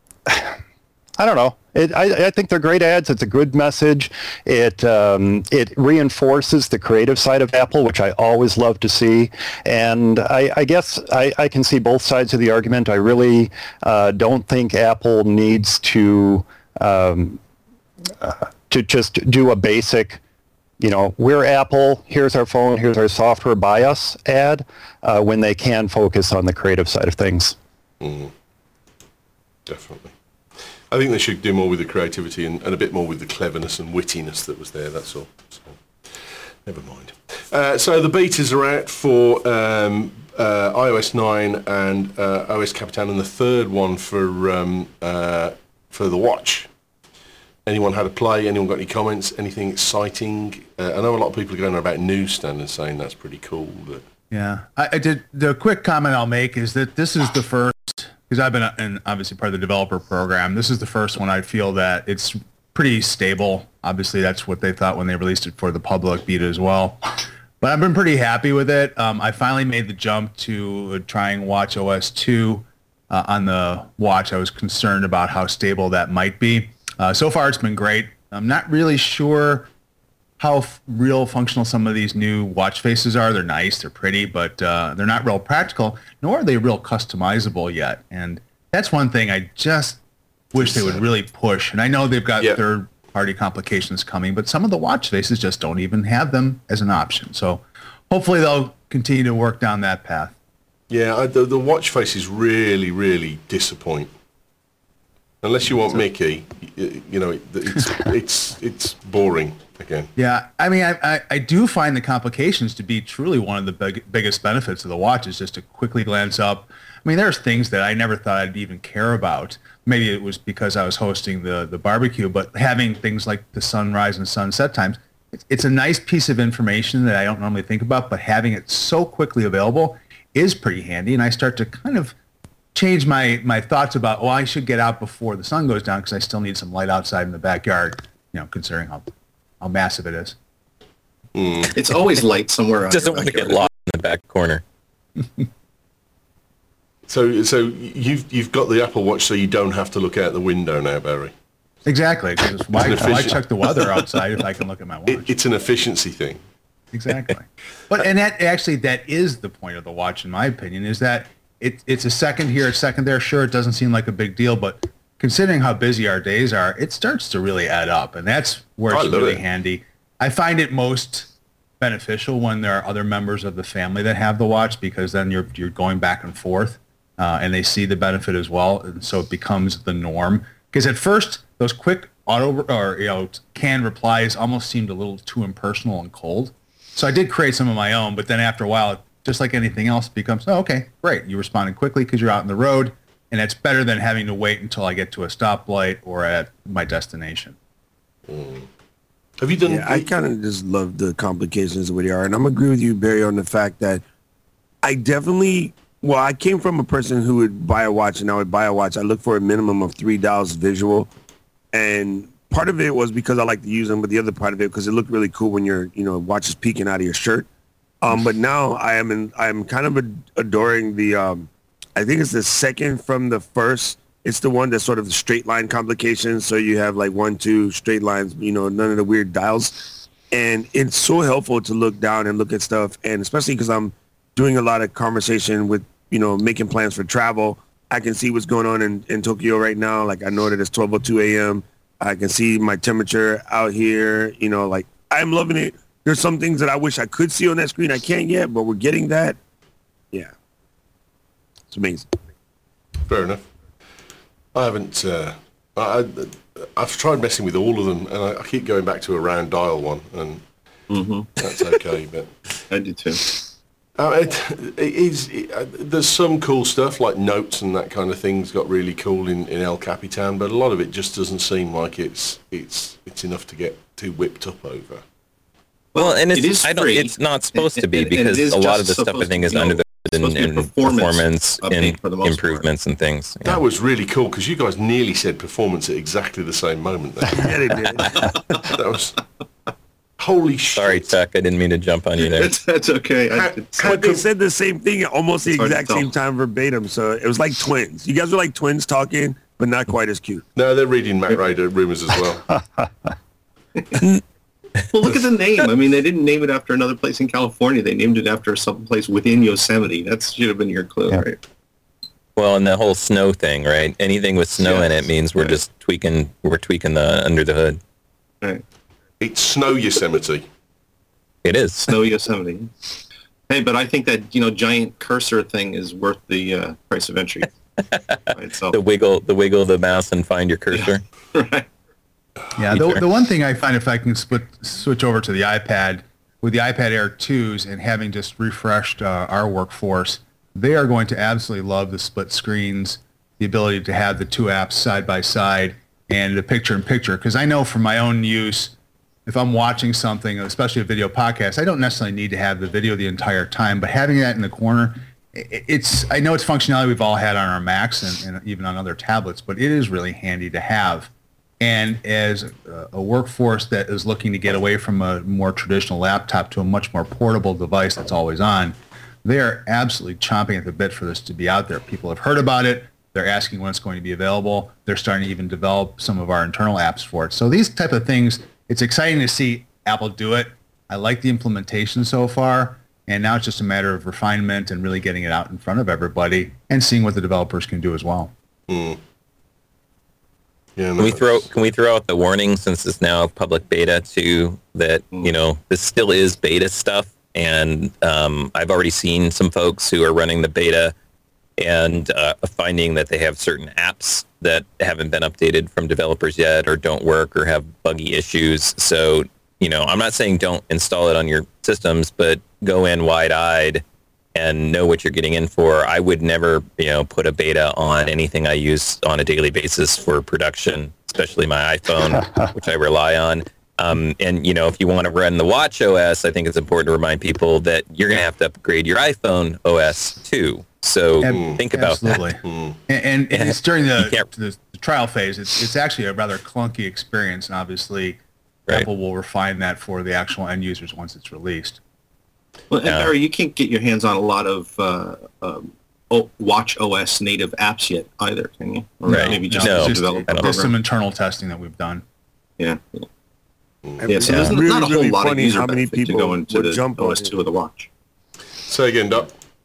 I don't know. I think they're great ads. It's a good message. It reinforces the creative side of Apple, which I always love to see. And I guess I can see both sides of the argument. I really don't think Apple needs to just do a basic, we're Apple, here's our phone, here's our software, buy us ad, when they can focus on the creative side of things. Definitely. I think they should do more with the creativity and a bit more with the cleverness and wittiness that was there, that's all. So, never mind. So the betas are out for iOS 9 and OS Capitan, and the third one for the Watch. Anyone had a play? Anyone got any comments? Anything exciting? I know a lot of people are going on about Newsstand and saying that's pretty cool. But... Yeah, I did. The quick comment I'll make is that this is the first, because I've been obviously part of the developer program. This is the first one I feel that it's pretty stable. Obviously, that's what they thought when they released it for the public beta as well. But I've been pretty happy with it. I finally made the jump to trying Watch OS 2 on the Watch. I was concerned about how stable that might be. So far, it's been great. I'm not really sure how real functional some of these new watch faces are. They're nice, they're pretty, but they're not real practical, nor are they real customizable yet. And that's one thing I just wish they would really push. And I know they've got third-party complications coming, but some of the watch faces just don't even have them as an option. So hopefully they'll continue to work down that path. Yeah, the watch faces really, really disappoint. Unless you want Mickey, it's boring again. Yeah, I mean, I do find the complications to be truly one of the biggest benefits of the watch is just to quickly glance up. I mean, there's things that I never thought I'd even care about. Maybe it was because I was hosting the barbecue, but having things like the sunrise and sunset times, it's a nice piece of information that I don't normally think about, but having it so quickly available is pretty handy, and I start to kind of change my thoughts about, I should get out before the sun goes down because I still need some light outside in the backyard, considering how massive it is. It's always light somewhere out. Doesn't want to get lost in the back corner. So you've got the Apple Watch, so you don't have to look out the window now, Barry. Exactly, because why check the weather outside if I can look at my watch? It's an efficiency thing. Exactly. But that is the point of the watch, in my opinion, is that it's a second here, a second there. Sure, it doesn't seem like a big deal, but considering how busy our days are, it starts to really add up, and that's where it's really handy. I find it most beneficial when there are other members of the family that have the watch, because then you're going back and forth, and they see the benefit as well, and so it becomes the norm. Because at first, those quick canned replies almost seemed a little too impersonal and cold. So I did create some of my own, but then after a while, just like anything else, it becomes, oh, okay, great. You responded quickly because you're out on the road, and it's better than having to wait until I get to a stoplight or at my destination. Have you done? Yeah, I kind of just love the complications of what they are, and I'm agree with you, Barry, on the fact that I definitely. Well, I came from a person who would buy a watch, and I would buy a watch. I look for a minimum of 3 dials visual, and part of it was because I like to use them, but the other part of it because it looked really cool when your watch is peeking out of your shirt. But now I'm kind of adoring the. I think it's the second from the first. It's the one that's sort of the straight line complications. So you have like 1, 2 straight lines, none of the weird dials. And it's so helpful to look down and look at stuff. And especially because I'm doing a lot of conversation with, making plans for travel. I can see what's going on in Tokyo right now. Like I know that it's 12:02 a.m. I can see my temperature out here, like I'm loving it. There's some things that I wish I could see on that screen. I can't yet, but we're getting that. Yeah. It's amazing. Fair enough. I haven't. I've tried messing with all of them, and I keep going back to a round dial one, and that's okay. But I do too. There's some cool stuff like notes and that kind of thing's got really cool in El Capitan, but a lot of it just doesn't seem like it's enough to get too whipped up over. Well, and it's not supposed to be, because a lot of the stuff I think is under the in performance improvements and things. Yeah. That was really cool because you guys nearly said performance at exactly the same moment there. Yeah, they did. That was holy shit. Sorry, Chuck, I didn't mean to jump on you there. That's okay. But they said the same thing at almost the exact same time verbatim, so it was like twins. You guys were like twins talking, but not quite as cute. No, they're reading Mac Raider rumors as well. Well, look at the name. I mean, they didn't name it after another place in California. They named it after some place within Yosemite. That should have been your clue, right? Well, and the whole snow thing, right? Anything with snow in it means we're just tweaking the under the hood. Right. It's Snow Yosemite. It is. Snow Yosemite. Hey, but I think that, giant cursor thing is worth the price of entry by itself. The wiggle the mouse and find your cursor. Yeah. Right. Yeah, the one thing I find, if I can switch over to the iPad, with the iPad Air 2s and having just refreshed our workforce, they are going to absolutely love the split screens, the ability to have the two apps side by side, and the picture-in-picture. Because I know from my own use, if I'm watching something, especially a video podcast, I don't necessarily need to have the video the entire time, but having that in the corner, I know it's functionality we've all had on our Macs and even on other tablets, but it is really handy to have. And as a workforce that is looking to get away from a more traditional laptop to a much more portable device that's always on, they're absolutely chomping at the bit for this to be out there. People have heard about it. They're asking when it's going to be available. They're starting to even develop some of our internal apps for it. So these type of things, it's exciting to see Apple do it. I like the implementation so far. And now it's just a matter of refinement and really getting it out in front of everybody and seeing what the developers can do as well. Mm. Yeah, can we throw out the warning, since it's now public beta too, that this still is beta stuff, and I've already seen some folks who are running the beta and finding that they have certain apps that haven't been updated from developers yet, or don't work, or have buggy issues. So I'm not saying don't install it on your systems, but go in wide-eyed and know what you're getting in for. I would never, put a beta on anything I use on a daily basis for production, especially my iPhone, which I rely on. And, if you want to run the Watch OS, I think it's important to remind people that you're going to have to upgrade your iPhone OS too. So think about that. And it's during the trial phase. It's actually a rather clunky experience, and obviously Apple will refine that for the actual end users once it's released. Well, and Barry, you can't get your hands on a lot of Watch OS native apps yet either, can you? Or maybe just develop a program. There's some internal testing that we've done. Yeah. So there's not a whole lot of user benefit to go into the OS 2 of the Watch. Say again, Doc.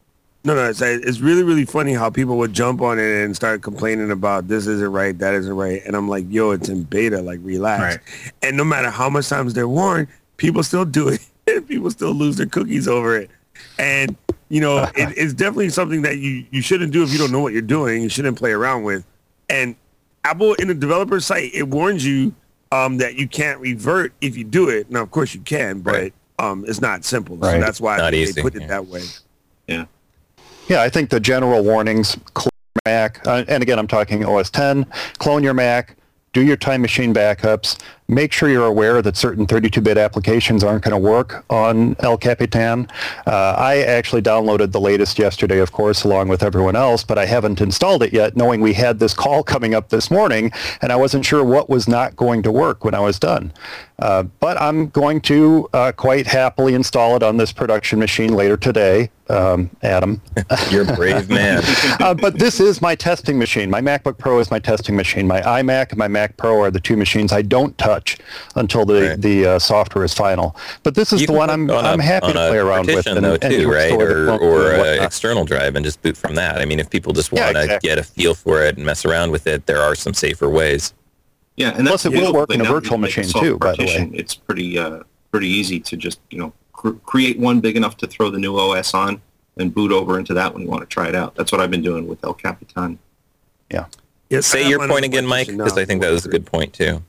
No, it's really, really funny how people would jump on it and start complaining about this isn't right, that isn't right. And I'm like, yo, it's in beta, like relax. Right. And no matter how much times they're warned, people still do it. People still lose their cookies over it. And, it's definitely something that you shouldn't do if you don't know what you're doing. You shouldn't play around with. And Apple, in the developer site, it warns you that you can't revert if you do it. Now, of course, you can, but it's not simple. Right. So that's why they put it that way. Yeah. Yeah, I think the general warnings, clone your Mac, and again, I'm talking OS 10, clone your Mac, do your Time Machine backups, make sure you're aware that certain 32-bit applications aren't going to work on El Capitan. I actually downloaded the latest yesterday, of course, along with everyone else, but I haven't installed it yet, knowing we had this call coming up this morning, and I wasn't sure what was not going to work when I was done. But I'm going to quite happily install it on this production machine later today, Adam. You're a brave man. But this is my testing machine. My MacBook Pro is my testing machine. My iMac and my Mac Pro are the two machines I don't touch until the software is final. But this is the one I'm happy to play around with. Though, too, right? Or an external drive and just boot from that. I mean, if people just want to get a feel for it and mess around with it, there are some safer ways. Yeah, and plus it will work in a virtual machine too. By the way, it's pretty easy to just create one big enough to throw the new OS on and boot over into that when you want to try it out. That's what I've been doing with El Capitan. Yeah. Say your point again, Mike, because I think that was a good point too.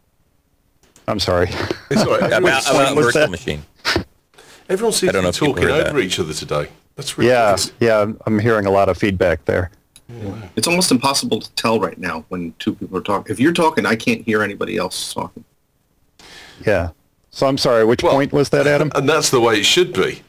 I'm sorry. It's all right. about virtual machine. Everyone seems to be talking over each other today. That's ridiculous. Yeah, I'm hearing a lot of feedback there. Yeah. It's almost impossible to tell right now when two people are talking. If you're talking, I can't hear anybody else talking. Yeah. So I'm sorry, which point was that, Adam? And that's the way it should be.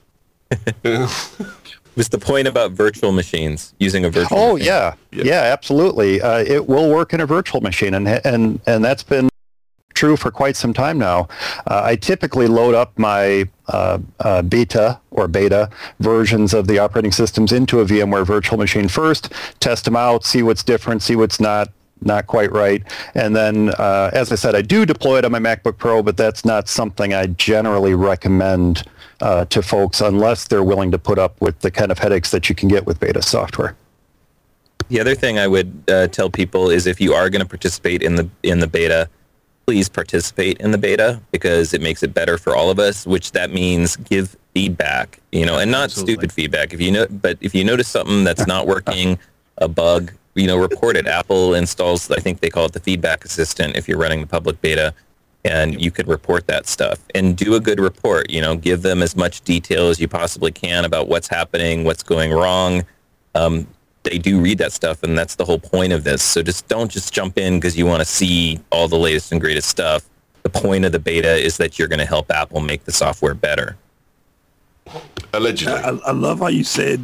Was the point about virtual machines, using a virtual machine? Yeah, absolutely. It will work in a virtual machine, and that's been true for quite some time now. I typically load up my beta versions of the operating systems into a VMware virtual machine first, test them out, see what's different, see what's not quite right. And then, as I said, I do deploy it on my MacBook Pro, but that's not something I generally recommend to folks unless they're willing to put up with the kind of headaches that you can get with beta software. The other thing I would tell people is if you are going to participate in the beta, please participate in the beta because it makes it better for all of us, which that means give feedback, and not stupid feedback. If you notice something that's not working, a bug, report it. Apple installs, I think they call it the feedback assistant if you're running the public beta, and you could report that stuff and do a good report, give them as much detail as you possibly can about what's happening, what's going wrong. They do read that stuff, and that's the whole point of this. So don't jump in because you want to see all the latest and greatest stuff. The point of the beta is that you're going to help Apple make the software better. Allegedly. I love how you said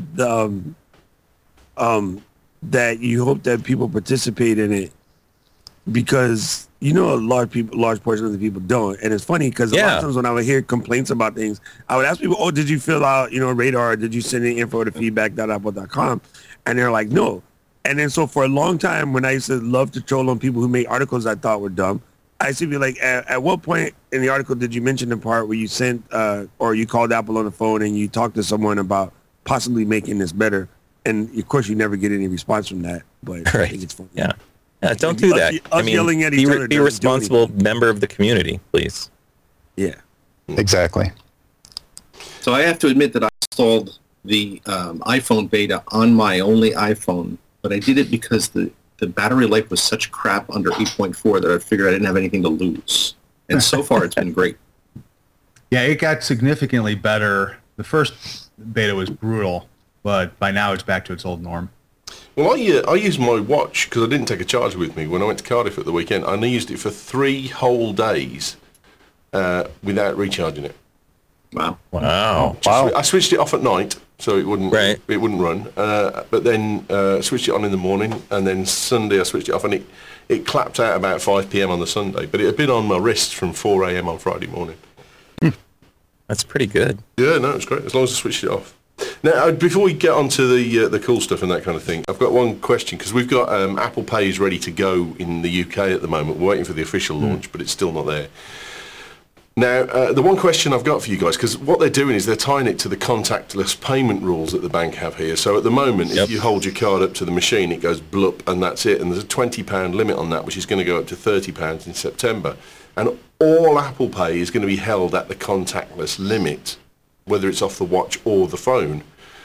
that you hope that people participate in it because a large portion of the people don't. And it's funny because a lot of times when I would hear complaints about things, I would ask people, oh, did you fill out, Radar? Did you send any info to feedback.apple.com? And they're like, no. And then so for a long time, when I used to love to troll on people who made articles I thought were dumb, I used to be like, at what point in the article did you mention the part where you sent or you called Apple on the phone and you talked to someone about possibly making this better? And of course, you never get any response from that. But I think it's funny. Yeah. Don't do that. Yelling at each other be a responsible member of the community, please. Yeah. Exactly. So I have to admit that I installed the iPhone beta on my only iPhone, but I did it because the battery life was such crap under 8.4 that I figured I didn't have anything to lose. And so far, it's been great. Yeah, it got significantly better. The first beta was brutal, but by now it's back to its old norm. Well, I used my watch because I didn't take a charger with me when I went to Cardiff at the weekend. I used it for 3 whole days without recharging it. Wow. I switched it off at night so it wouldn't run. But then switched it on in the morning, and then Sunday I switched it off, and it clapped out about 5 p.m. on the Sunday. But it had been on my wrist from 4 a.m. on Friday morning. That's pretty good. Yeah, no, it's great as long as I switched it off. Now, before we get on to the cool stuff and that kind of thing, I've got one question because we've got Apple Pay is ready to go in the UK at the moment. We're waiting for the official launch, but it's still not there. Now, the one question I've got for you guys, because what they're doing is they're tying it to the contactless payment rules that the bank have here. So at the moment, if you hold your card up to the machine, it goes blup and that's it. And there's a £20 limit on that, which is going to go up to £30 in September. And all Apple Pay is going to be held at the contactless limit, whether it's off the watch or the phone.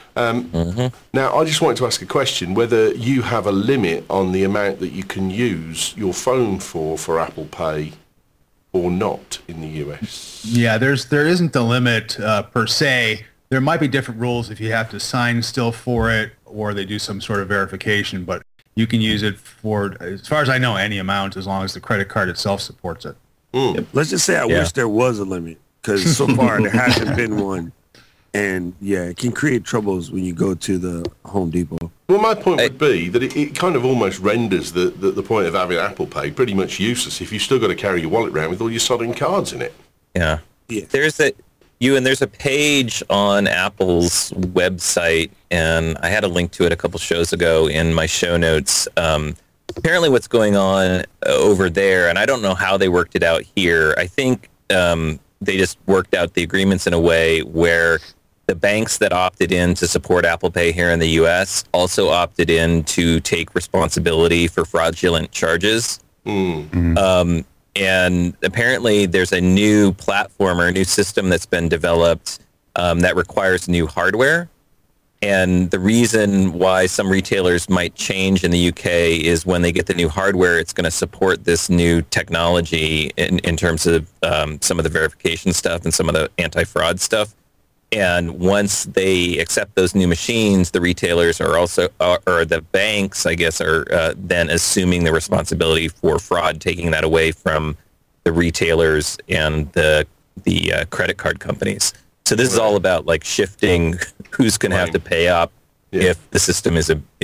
Now, I just wanted to ask a question, whether you have a limit on the amount that you can use your phone for Apple Pay or not in the US? Yeah, there isn't a limit per se. There might be different rules if you have to sign still for it or they do some sort of verification, but you can use it for, as far as I know, any amount as long as the credit card itself supports it. Let's just say I wish there was a limit, because so far there hasn't been one. And it can create troubles when you go to the Home Depot. Well, my point would be that it kind of almost renders the point of having Apple Pay pretty much useless if you've still got to carry your wallet around with all your sodding cards in it. Yeah. There's a page on Apple's website, and I had a link to it a couple shows ago in my show notes. Apparently what's going on over there, and I don't know how they worked it out here. I think they just worked out the agreements in a way where the banks that opted in to support Apple Pay here in the U.S. also opted in to take responsibility for fraudulent charges. And apparently there's a new platform or a new system that's been developed that requires new hardware. And the reason why some retailers might change in the UK is when they get the new hardware, it's going to support this new technology in terms of some of the verification stuff and some of the anti-fraud stuff. And once they accept those new machines, the retailers are also, or the banks, I guess, are then assuming the responsibility for fraud, taking that away from the retailers and the credit card companies. So this is all about like shifting who's going to have to pay up if the system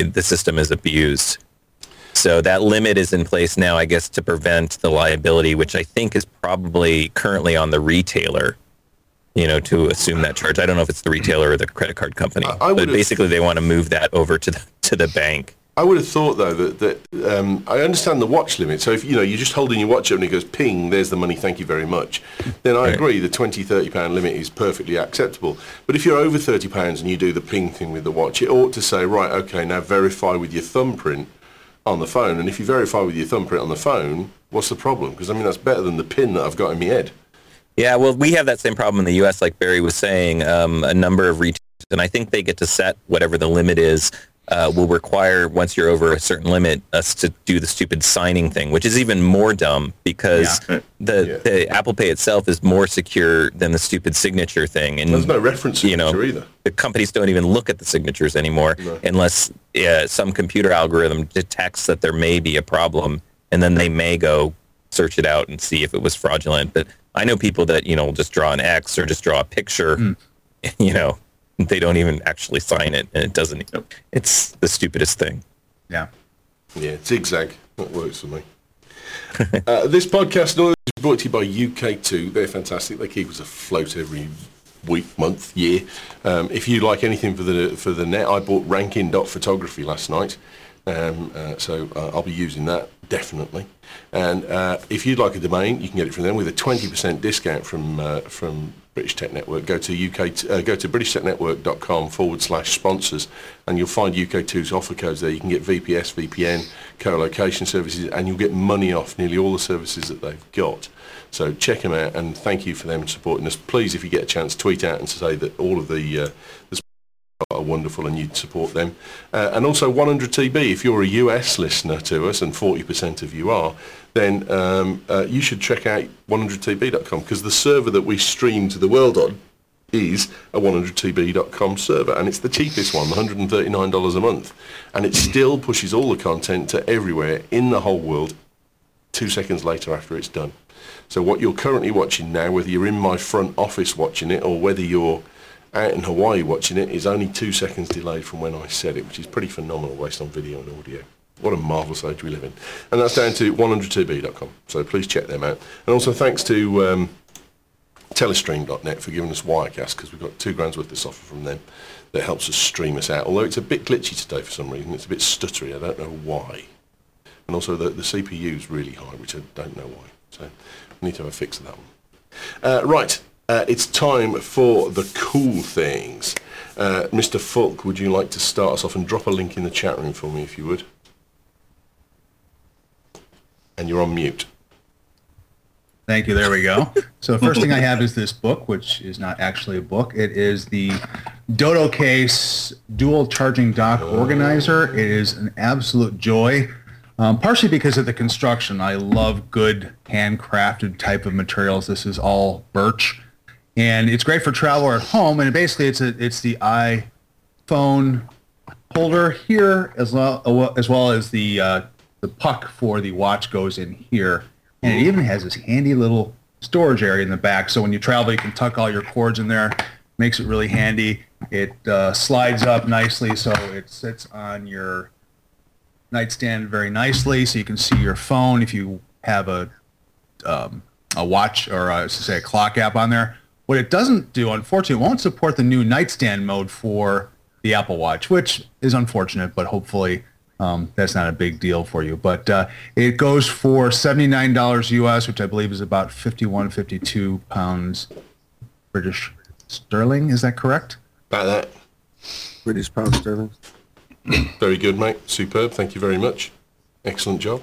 is abused. So that limit is in place now, I guess, to prevent the liability, which I think is probably currently on the retailer, to assume that charge. I don't know if it's the retailer or the credit card company, but basically they want to move that over to the bank. I would have thought, though, that I understand the watch limit. So if, you're just holding your watch up and it goes ping, there's the money, thank you very much. Then I agree the £20, £30 limit is perfectly acceptable. But if you're over £30 and you do the ping thing with the watch, it ought to say, right, okay, now verify with your thumbprint on the phone. And if you verify with your thumbprint on the phone, what's the problem? Because, that's better than the pin that I've got in my head. Yeah, well, we have that same problem in the U.S., like Barry was saying. A number of retailers, and I think they get to set whatever the limit is, will require, once you're over a certain limit, us to do the stupid signing thing, which is even more dumb because the Apple Pay itself is more secure than the stupid signature thing. And there's no reference signature either. The companies don't even look at the signatures anymore unless some computer algorithm detects that there may be a problem, and then they may go search it out and see if it was fraudulent. But I know people that, just draw an X or just draw a picture, they don't even actually sign it, and it doesn't. It's the stupidest thing. Yeah, zigzag. That works for me. This podcast is brought to you by UK2. They're fantastic. They keep us afloat every week, month, year. If you like anything for the net, I bought Rankin.photography last night. So I'll be using that, definitely. And if you'd like a domain, you can get it from them with a 20% discount from British Tech Network. Go to britishtechnetwork.com/sponsors, and you'll find UK2's offer codes there. You can get VPS, VPN, co-location services, and you'll get money off nearly all the services that they've got. So check them out, and thank you for them supporting us. Please, if you get a chance, tweet out and say that all of the are wonderful and you'd support them. And also 100TB, if you're a US listener to us, and 40% of you are, then you should check out 100tb.com, because the server that we stream to the world on is a 100tb.com server, and it's the cheapest one, $139 a month, and it still pushes all the content to everywhere in the whole world 2 seconds later after it's done. So what you're currently watching now, whether you're in my front office watching it or whether you're out in Hawaii watching it, is only 2 seconds delayed from when I said it, which is pretty phenomenal based on video and audio. What a marvellous age we live in. And that's down to 100tb.com. So please check them out. And also thanks to telestream.net for giving us Wirecast, because we've got $2 grand worth of software from them that helps us stream us out. Although it's a bit glitchy today for some reason. It's a bit stuttery. I don't know why. And also the CPU is really high, which I don't know why. So we need to have a fix of that one. Right, it's time for the cool things. Mr. Falk, would you like to start us off and drop a link in the chat room for me, if you would? And you're on mute. Thank you. There we go. So the first thing I have is this book, which is not actually a book. It is the Dodo Case Dual Charging Dock Organizer. It is an absolute joy, partially because of the construction. I love good handcrafted type of materials. This is all birch, and it's great for travel or at home. And basically, it's the iPhone holder here, as well as the puck for the watch goes in here. And it even has this handy little storage area in the back. So when you travel, you can tuck all your cords in there. Makes it really handy. It slides up nicely, so it sits on your nightstand very nicely. So you can see your phone if you have a watch or a clock app on there. What it doesn't do, unfortunately, it won't support the new nightstand mode for the Apple Watch, which is unfortunate, but hopefully that's not a big deal for you. But it goes for $79 US, which I believe is about 52 pounds British sterling. Is that correct? About that. British pound sterling. Very good, mate. Superb. Thank you very much. Excellent job.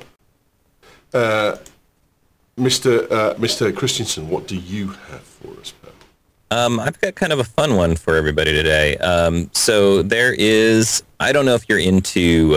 Mr. Christensen, what do you have for us, pal? I've got kind of a fun one for everybody today. So there is, I don't know if you're into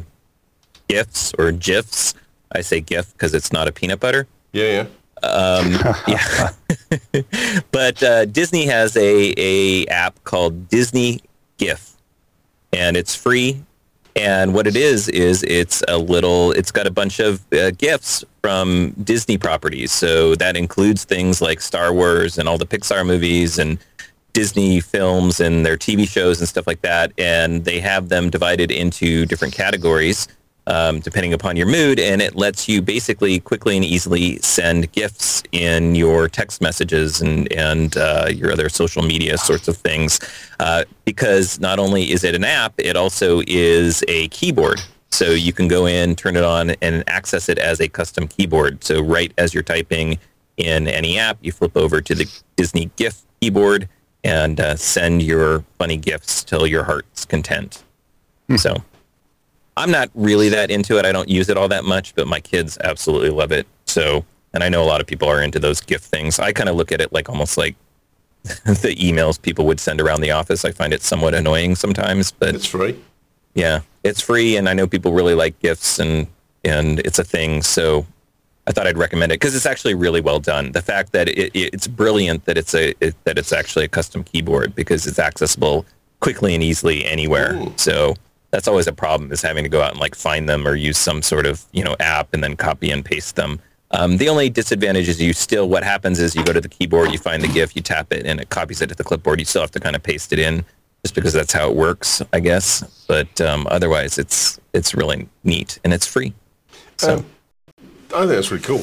GIFs or GIFs. I say GIF because it's not a peanut butter. Yeah. Yeah. But Disney has a app called Disney GIF, and it's free. And what it is it's got a bunch of GIFs from Disney properties. So that includes things like Star Wars and all the Pixar movies and Disney films and their TV shows and stuff like that. And they have them divided into different categories depending upon your mood. And it lets you basically quickly and easily send GIFs in your text messages and your other social media sorts of things. Because not only is it an app, it also is a keyboard. So you can go in, turn it on, and access it as a custom keyboard. So right as you're typing in any app, you flip over to the Disney GIF keyboard and send your funny GIFs till your heart's content. So I'm not really that into it. I don't use it all that much, but my kids absolutely love it. So, and I know a lot of people are into those GIF things. I kind of look at it like almost like the emails people would send around the office. I find it somewhat annoying sometimes, but it's free. Yeah, it's free, and I know people really like GIFs, and it's a thing. So I thought I'd recommend it because it's actually really well done. The fact that it's brilliant that it's actually a custom keyboard because it's accessible quickly and easily anywhere. Ooh. So that's always a problem, is having to go out and like find them or use some sort of app and then copy and paste them. The only disadvantage is what happens is you go to the keyboard, you find the GIF, you tap it, and it copies it to the clipboard. You still have to kind of paste it in just because that's how it works, I guess. But otherwise, it's really neat, and it's free. So I think that's really cool.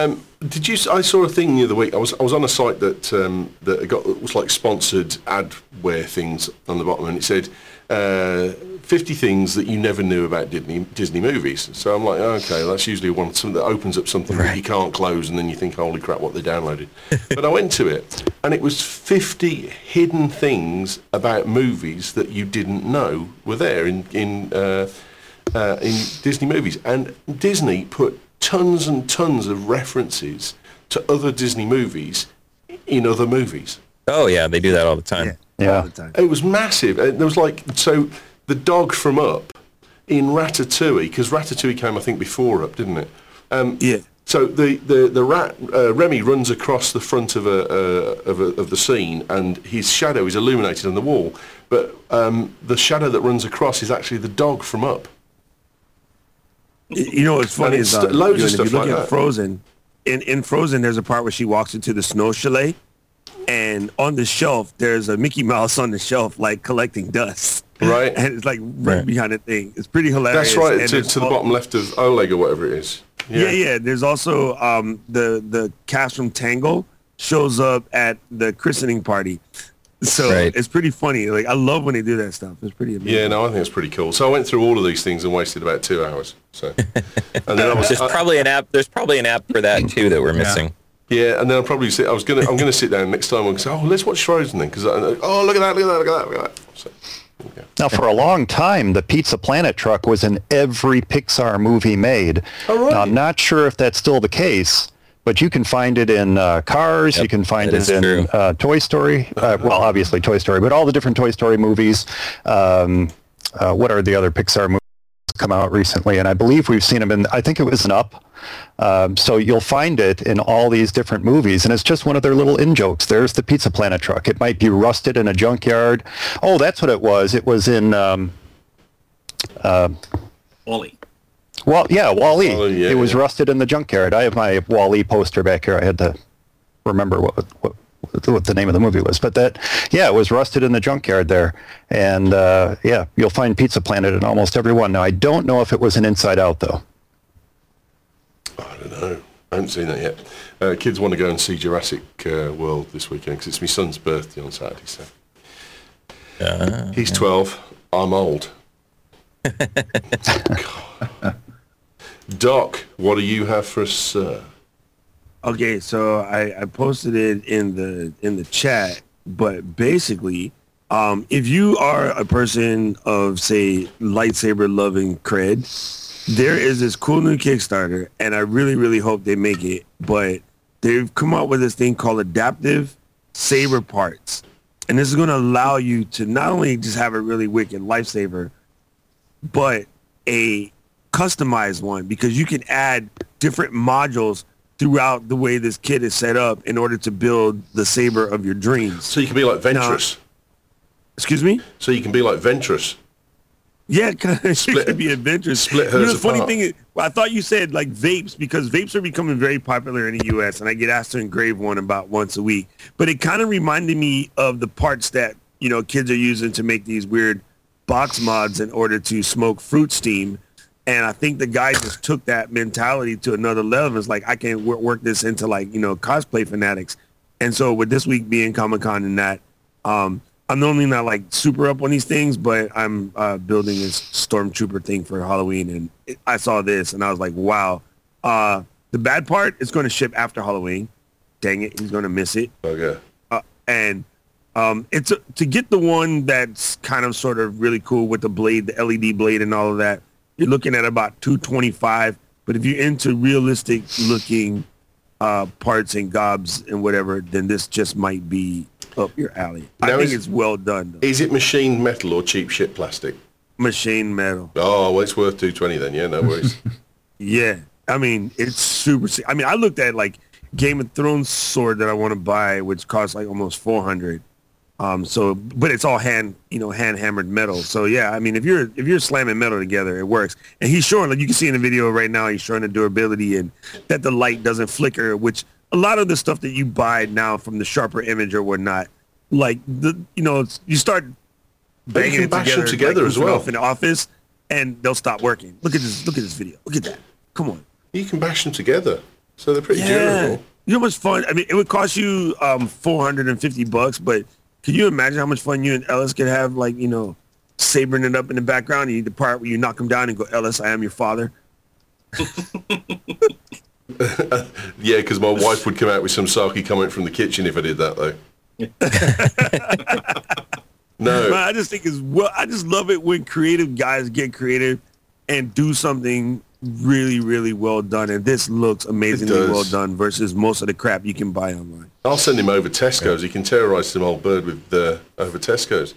I saw a thing the other week. I was on a site that was like sponsored adware things on the bottom, and it said 50 things that you never knew about Disney movies. So I'm like, okay, that's usually something that opens up something that you can't close, and then you think, holy crap, what they downloaded. But I went to it, and it was 50 hidden things about movies that you didn't know were there in Disney movies. And Disney put tons and tons of references to other Disney movies in other movies. Oh yeah, they do that all the time. Yeah. All the time. It was massive. There was the dog from Up in Ratatouille, because Ratatouille came, I think, before Up, didn't it? Yeah. So the rat Remy runs across the front of the scene, and his shadow is illuminated on the wall, but the shadow that runs across is actually the dog from Up. What's funny is loads of stuff if you look like at that. Frozen. In Frozen, there's a part where she walks into the snow chalet, and on the shelf there's a Mickey Mouse on the shelf, like collecting dust. Right. And it's like right behind the thing. It's pretty hilarious. That's right, to the bottom left of Oleg or whatever it is. Yeah. There's also the cast from Tangle shows up at the christening party. So it's pretty funny. Like, I love when they do that stuff. It's pretty amazing. Yeah, no, I think it's pretty cool. So I went through all of these things and wasted about 2 hours. So, and then there's probably an app for that too that we're missing. Yeah, and then I'll probably sit. I'm going to sit down next time and say, "Oh, let's watch Frozen then," because look at that. So, okay. Now, for a long time, the Pizza Planet truck was in every Pixar movie made. Oh, right. Now, I'm not sure if that's still the case, but you can find it in Cars. You can find it in Toy Story. Well, obviously Toy Story, but all the different Toy Story movies. What are the other Pixar movies come out recently? And I believe we've seen them in, I think it was an Up. So you'll find it in all these different movies, and it's just one of their little in-jokes. There's the Pizza Planet truck. It might be rusted in a junkyard. Oh, that's what it was. It was in... Wall-E. Well, yeah, Wall-E. Yeah, it was rusted in the junkyard. I have my Wall-E poster back here. I had to remember what the name of the movie was. But it was rusted in the junkyard there. And, you'll find Pizza Planet in almost every one. Now, I don't know if it was an Inside Out, though. I don't know. I haven't seen that yet. Kids want to go and see Jurassic World this weekend because it's my son's birthday on Saturday. So he's 12. I'm old. Doc, what do you have for us, sir? Okay, so I posted it in the chat, but basically, if you are a person of, say, lightsaber loving cred, there is this cool new Kickstarter, and I really, really hope they make it, but they've come out with this thing called Adaptive Saber Parts, and this is going to allow you to not only just have a really wicked lightsaber, but a customized one, because you can add different modules throughout the way this kit is set up in order to build the saber of your dreams. So you can be like Ventress. Excuse me? So you can be like Ventress. Yeah, it could be adventurous. Split hers the funny apart. thing is, I thought you said like vapes, because vapes are becoming very popular in the U.S., and I get asked to engrave one about once a week. But it kind of reminded me of the parts that, kids are using to make these weird box mods in order to smoke fruit steam. And I think the guy just took that mentality to another level. It's like, I can work this into cosplay fanatics. And so with this week being Comic-Con and that, I'm normally not super up on these things, but I'm building this Stormtrooper thing for Halloween, and I saw this and I was like, wow. The bad part is going to ship after Halloween. Dang it, he's going to miss it. Okay. It's to get the one that's kind of sort of really cool with the blade, the LED blade and all of that, you're looking at about $225. But if you're into realistic looking parts and gobs and whatever, then this just might be up your alley. I think it's well done, though. Is it machined metal or cheap shit plastic? Machined metal. Oh, well, it's worth $220 then. Yeah, no worries. Yeah, I mean, it's super. I mean, I looked at Game of Thrones sword that I want to buy, which costs almost $400. But it's all hand hammered metal. So yeah, I mean, if you're slamming metal together, it works. And he's showing, you can see in the video right now, he's showing the durability and that the light doesn't flicker, which a lot of the stuff that you buy now from the Sharper Image or whatnot, you start banging it together as well in the office, and they'll stop working. Look at this video. Look at that. Come on. You can bash them together, so they're pretty durable. You know what's fun? I mean, it would cost you $450, but can you imagine how much fun you and Ellis could have, sabering it up in the background, and the part where you knock him down and go, Ellis, I am your father? Yeah, because my wife would come out with some sarky comment from the kitchen if I did that, though. No. I just think I just love it when creative guys get creative and do something really, really well done. And this looks amazingly well done versus most of the crap you can buy online. I'll send him over Tesco's. He can terrorize some old bird with over Tesco's.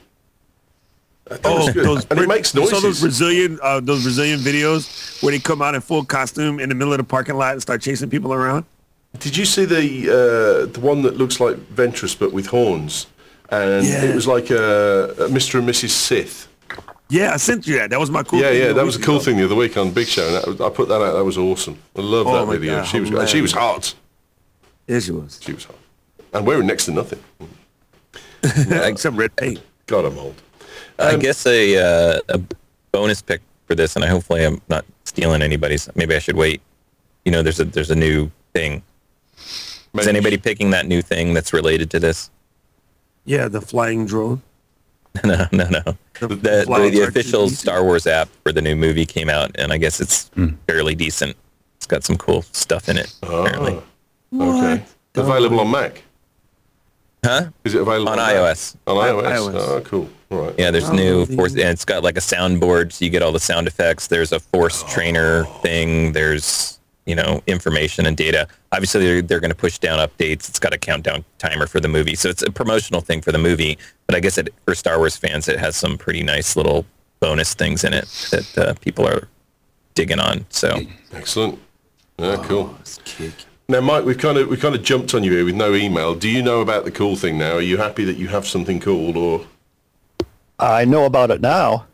And it makes noises. So those Brazilian videos where they come out in full costume in the middle of the parking lot and start chasing people around? Did you see the one that looks like Ventress but with horns? And it was like a Mr. and Mrs. Sith. Yeah, I sent you that. That was my cool thing. Yeah, that was a cool thing the other week on Big Show. And I put that out. That was awesome. I love that video. God, she was hot. Yeah, she was. She was hot. And wearing next to nothing. Except red paint. God, I'm old. I guess a bonus pick for this, and hopefully I'm not stealing anybody's. Maybe I should wait. There's a new thing. Is anybody picking that new thing that's related to this? Yeah, the flying drone. No. The official Star Wars app for the new movie came out, and I guess it's fairly decent. It's got some cool stuff in it, apparently. Okay. available on Mac? Huh? Is it available on Mac? iOS? On iOS. iOS. Oh, cool. All right. Yeah, there's new force, and it's got like a soundboard, so you get all the sound effects. There's a force trainer thing. There's, information and data. Obviously, they're going to push down updates. It's got a countdown timer for the movie, so it's a promotional thing for the movie. But I guess for Star Wars fans, it has some pretty nice little bonus things in it that people are digging on. So excellent. Yeah, cool. Now, Mike, we've kind of jumped on you here with no email. Do you know about the cool thing now? Are you happy that you have something cool, or? I know about it now.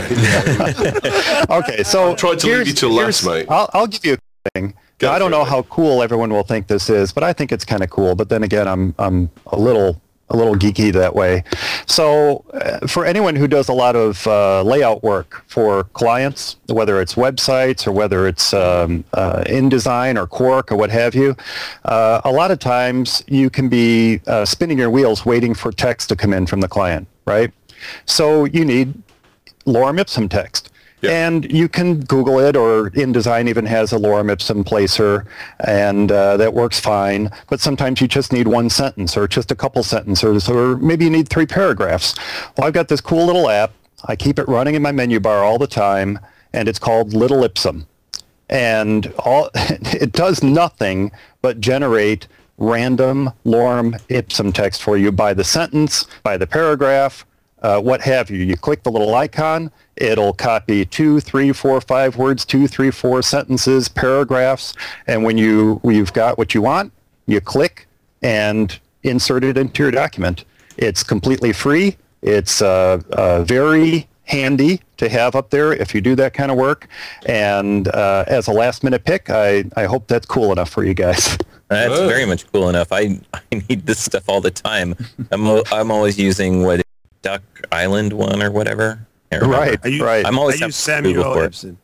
Okay, so I tried to leave you till last, mate. I'll give you a thing. Now, I don't know how cool everyone will think this is, but I think it's kind of cool. But then again, I'm a little geeky that way. So for anyone who does a lot of layout work for clients, whether it's websites or whether it's InDesign or Quark or what have you, a lot of times you can be spinning your wheels waiting for text to come in from the client, right? So you need lorem ipsum text. Yep. And you can Google it, or InDesign even has a lorem ipsum placer, and that works fine. But sometimes you just need one sentence, or just a couple sentences, or maybe you need 3 paragraphs. Well, I've got this cool little app. I keep it running in my menu bar all the time, and it's called Little Ipsum. And it does nothing but generate random lorem ipsum text for you by the sentence, by the paragraph, what have you. You click the little icon, it'll copy 2, 3, 4, 5 words, 2, 3, 4 sentences, paragraphs, and when you've got what you want, you click and insert it into your document. It's completely free. It's very handy to have up there if you do that kind of work. And as a last-minute pick, I hope that's cool enough for you guys. That's very much cool enough. I need this stuff all the time. I'm always using Duck Island one or whatever. Right. I'm always I use Samuel Epson.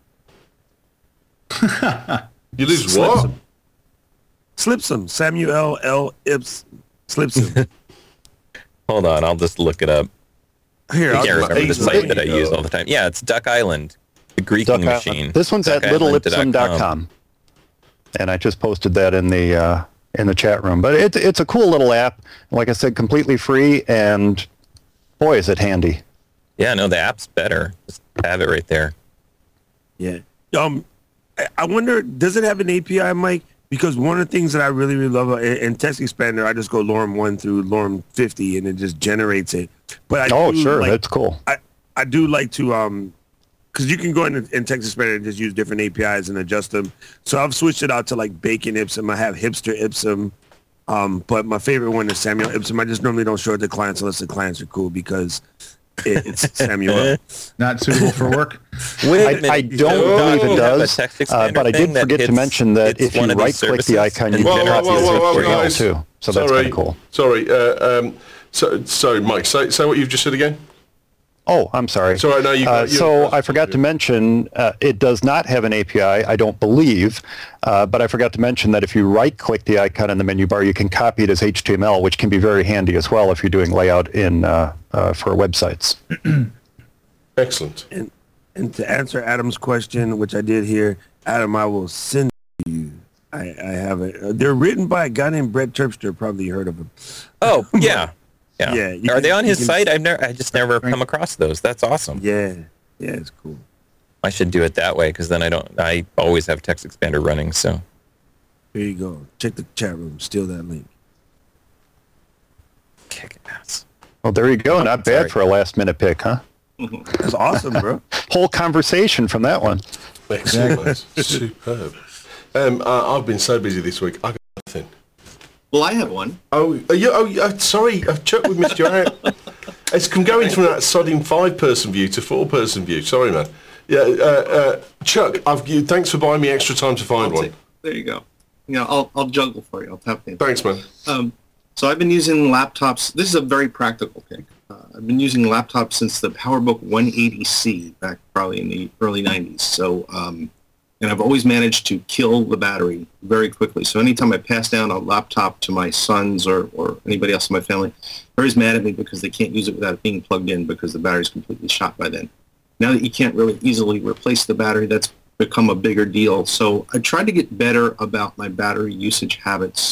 You lose what? Slipsum. Samuel L. Ipsum. Slipsum. Hold on, I'll just look it up. Here, I can't remember the site that I use all the time. Yeah, it's Duck Island, the Greeking machine. This one's at littleipsum.com. And I just posted that in the chat room. But it's a cool little app. Like I said, completely free, and boy, is it handy. Yeah, no, the app's better. Just have it right there. Yeah. I wonder, does it have an API, Mike? Because one of the things that I really, really love in Text Expander, I just go lorem 1 through lorem 50, and it just generates it. But that's cool. I do like to, because you can go in Text Expander and just use different APIs and adjust them. So I've switched it out to like Bacon Ipsum. I have Hipster Ipsum. But my favorite one is Samuel Ipsum. I just normally don't show it to clients unless the clients are cool, because it's Samuel. Not suitable for work. I don't believe it does, but I did forget to mention that if you right-click the icon, you can copy it guys. too. So that's kind of cool. Sorry, so Mike, say what you've just said again. Oh, I'm sorry. Sorry, no, I forgot to mention it does not have an API, I don't believe, but I forgot to mention that if you right-click the icon in the menu bar, you can copy it as HTML, which can be very handy as well if you're doing layout for websites. Excellent. And to answer Adam's question, which I did here, Adam, I will send you. I have it. They're written by a guy named Brett Terpster. Probably heard of him. Oh, yeah. Yeah. Are they on his site? I just never come across those. That's awesome. Yeah, it's cool. I should do it that way, because then I always have Text Expander running. So here you go. Check the chat room. Steal that link. Kick ass. Well, there you go. Not bad for a last-minute pick, huh? That's awesome, bro. Whole conversation from that one. Excellent. Superb. I've been so busy this week. I got nothing. Well, I have one. Sorry, Chuck, we missed you out. It's going from that sodding 5-person view to 4-person view. Sorry, man. Yeah, Chuck, thanks for buying me extra time to find one. There you go. I'll juggle for you. I'll tap in. Thanks, man. So I've been using laptops. This is a very practical thing. I've been using laptops since the PowerBook 180C back probably in the early 90s. So, and I've always managed to kill the battery very quickly. So anytime I pass down a laptop to my sons or anybody else in my family, they're always mad at me because they can't use it without it being plugged in because the battery's completely shot by then. Now that you can't really easily replace the battery, that's become a bigger deal. So I tried to get better about my battery usage habits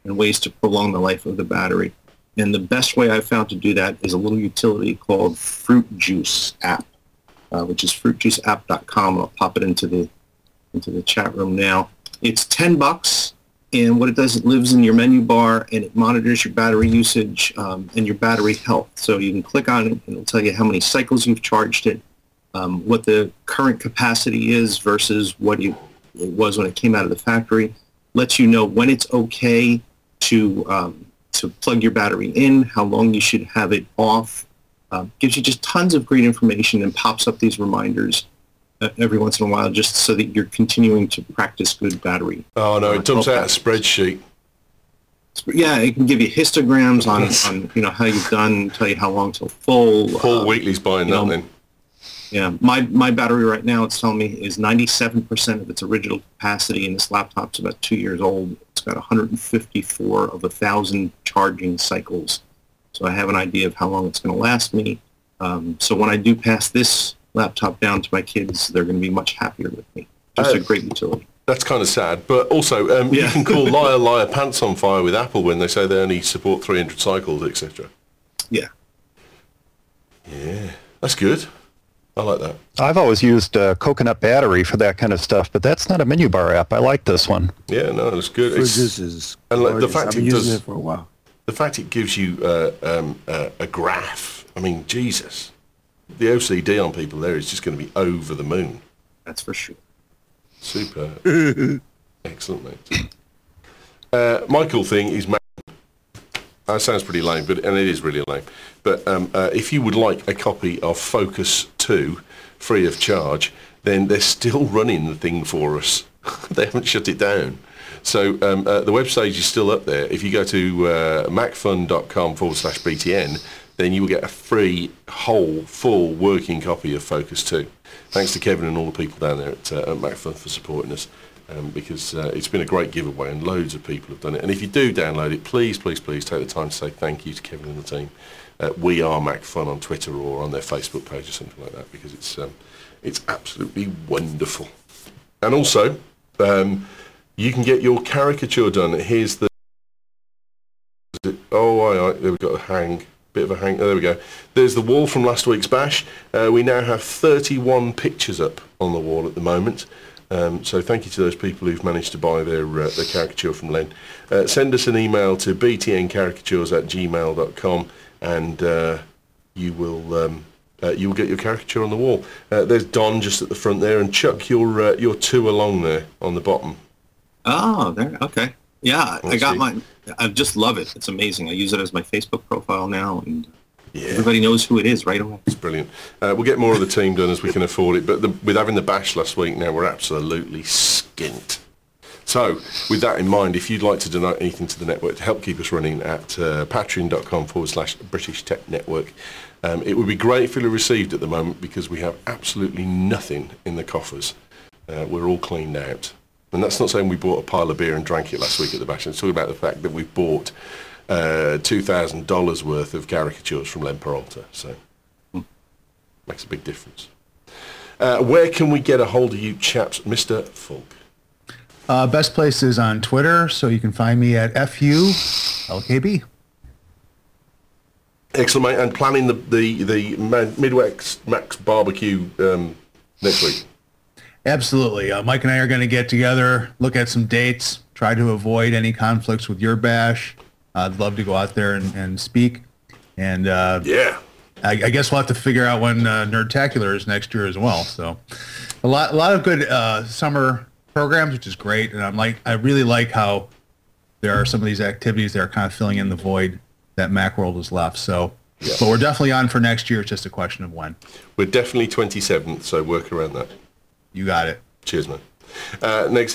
and ways to prolong the life of the battery. And the best way I've found to do that is a little utility called Fruit Juice app, which is fruitjuiceapp.com. I'll pop it into the chat room now. It's $10, and what it does, it lives in your menu bar, and it monitors your battery usage and your battery health. So you can click on it, and it'll tell you how many cycles you've charged it, what the current capacity is versus what it was when it came out of the factory. Lets you know when it's okay to plug your battery in, how long you should have it off. Gives you just tons of great information and pops up these reminders every once in a while, just so that you're continuing to practice good battery. Oh no, it dumps out a spreadsheet. Yeah, it can give you histograms on how you've done, tell you how long till full. Paul Wheatley's buying that then. Yeah, my battery right now, it's telling me, is 97% of its original capacity, and this laptop's about 2 years old. It's got 154 of 1,000 charging cycles. So I have an idea of how long it's going to last me. So when I do pass this laptop down to my kids, they're going to be much happier with me. Just a great utility. That's kind of sad, but also you can call liar pants on fire with Apple when they say they only support 300 cycles, etc. Yeah. Yeah, that's good. I like that. I've always used Coconut Battery for that kind of stuff, but that's not a menu bar app. I like this one. Yeah, no, it's good. This is and like, the fact I've been using it for a while. The fact it gives you a graph. I mean, Jesus, the OCD on people there is just going to be over the moon. That's for sure. Super. Excellent, mate. My cool thing is that sounds pretty lame, and it is really lame. But if you would like a copy of Focus 2 free of charge, then they're still running the thing for us. They haven't shut it down. So the website is still up there. If you go to macfun.com/BTN, then you will get a free, full working copy of Focus 2. Thanks to Kevin and all the people down there at MacFun for supporting us. Because it's been a great giveaway and loads of people have done it. And if you do download it, please take the time to say thank you to Kevin and the team. We are MacFun on Twitter or on their Facebook page or something like that, because it's absolutely wonderful. And also, you can get your caricature done. Here's the... there we've got a bit of a hang. Oh, there we go. There's the wall from last week's bash. We now have 31 pictures up on the wall at the moment. So thank you to those people who've managed to buy their caricature from Len. Send us an email to btncaricatures@gmail.com and you will get your caricature on the wall. There's Don just at the front there, and Chuck, your two along there on the bottom. Oh, there. Okay. Yeah, I got mine. I just love it. It's amazing. I use it as my Facebook profile now, and everybody knows who it is right away. It's brilliant. We'll get more of the team done as we can afford it, but with having the bash last week now, we're absolutely skint. So, with that in mind, if you'd like to donate anything to the network to help keep us running at patreon.com/British Tech Network, it would be gratefully received at the moment, because we have absolutely nothing in the coffers. We're all cleaned out. And that's not saying we bought a pile of beer and drank it last week at the bash. It's talking about the fact that we've bought $2,000 worth of caricatures from Len Peralta. So, makes a big difference. Where can we get a hold of you chaps, Mr. Fulk? Best place is on Twitter, so you can find me at FULKB. Excellent, mate. And planning the Midwest Max barbecue next week. Absolutely. Mike and I are going to get together, look at some dates, try to avoid any conflicts with your bash. I'd love to go out there and speak. And I guess we'll have to figure out when Nerdtacular is next year as well. So a lot of good summer programs, which is great. And I really like how there are some of these activities that are kind of filling in the void that Macworld has left. So, but we're definitely on for next year. It's just a question of when. We're definitely 27th, so work around that. You got it. Cheers, man. Next,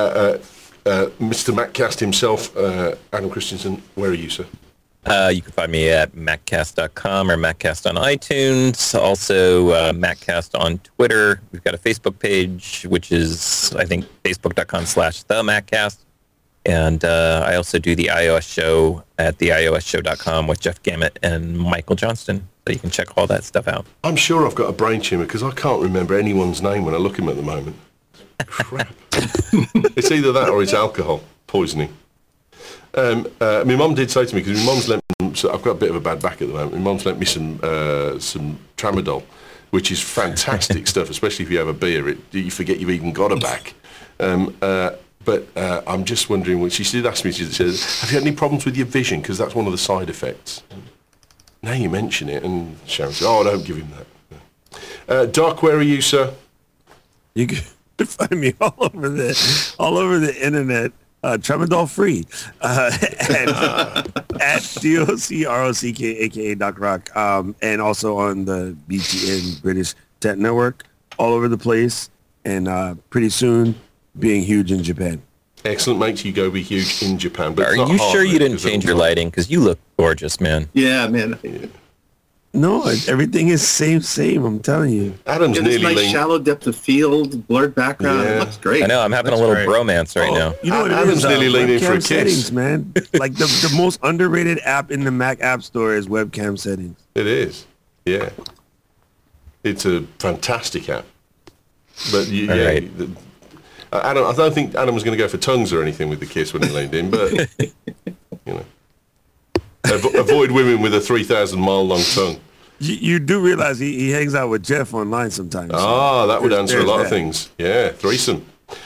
Mr. MacCast himself, Adam Christensen. Where are you, sir? You can find me at maccast.com or maccast on iTunes. Also, maccast on Twitter. We've got a Facebook page, which is, I think, facebook.com/themaccast. And I also do the iOS show at theiOSshow.com with Jeff Gamet and Michael Johnston. So you can check all that stuff out. I'm sure I've got a brain tumor because I can't remember anyone's name when I look at them at the moment. Crap. It's either that or it's alcohol poisoning. My mum did say to me, because my mum's lent me, so I've got a bit of a bad back at the moment. My mum's lent me some tramadol, which is fantastic stuff, especially if you have a beer. You forget you've even got a back. But I'm just wondering, when she did ask me, she said, have you had any problems with your vision? Because that's one of the side effects. Now you mention it, and Sharon said, oh, don't give him that. Doc, where are you, sir? You can find me all over the internet, tramadol free, and at DOCROCK, aka Doc Rock, and also on the BTN British Tech Network, all over the place, and pretty soon being huge in Japan. Excellent, mate. You go be huge in Japan. But are you sure you didn't change your lighting? Because you look gorgeous, man. Yeah, man. No, everything is same. I'm telling you. Adam's nearly nice shallow depth of field, blurred background. Yeah. It looks great. I know. I'm having a little bromance right now. You know what Adam's nearly leaning for a kiss. Settings, man. Like the most underrated app in the Mac App Store is webcam settings. It is. Yeah. It's a fantastic app. But right. Adam, I don't think Adam was going to go for tongues or anything with the kiss when he leaned in, but avoid women with a 3,000-mile long tongue. You do realize he hangs out with Jeff online sometimes. Ah, that would answer a lot of things. Yeah, threesome.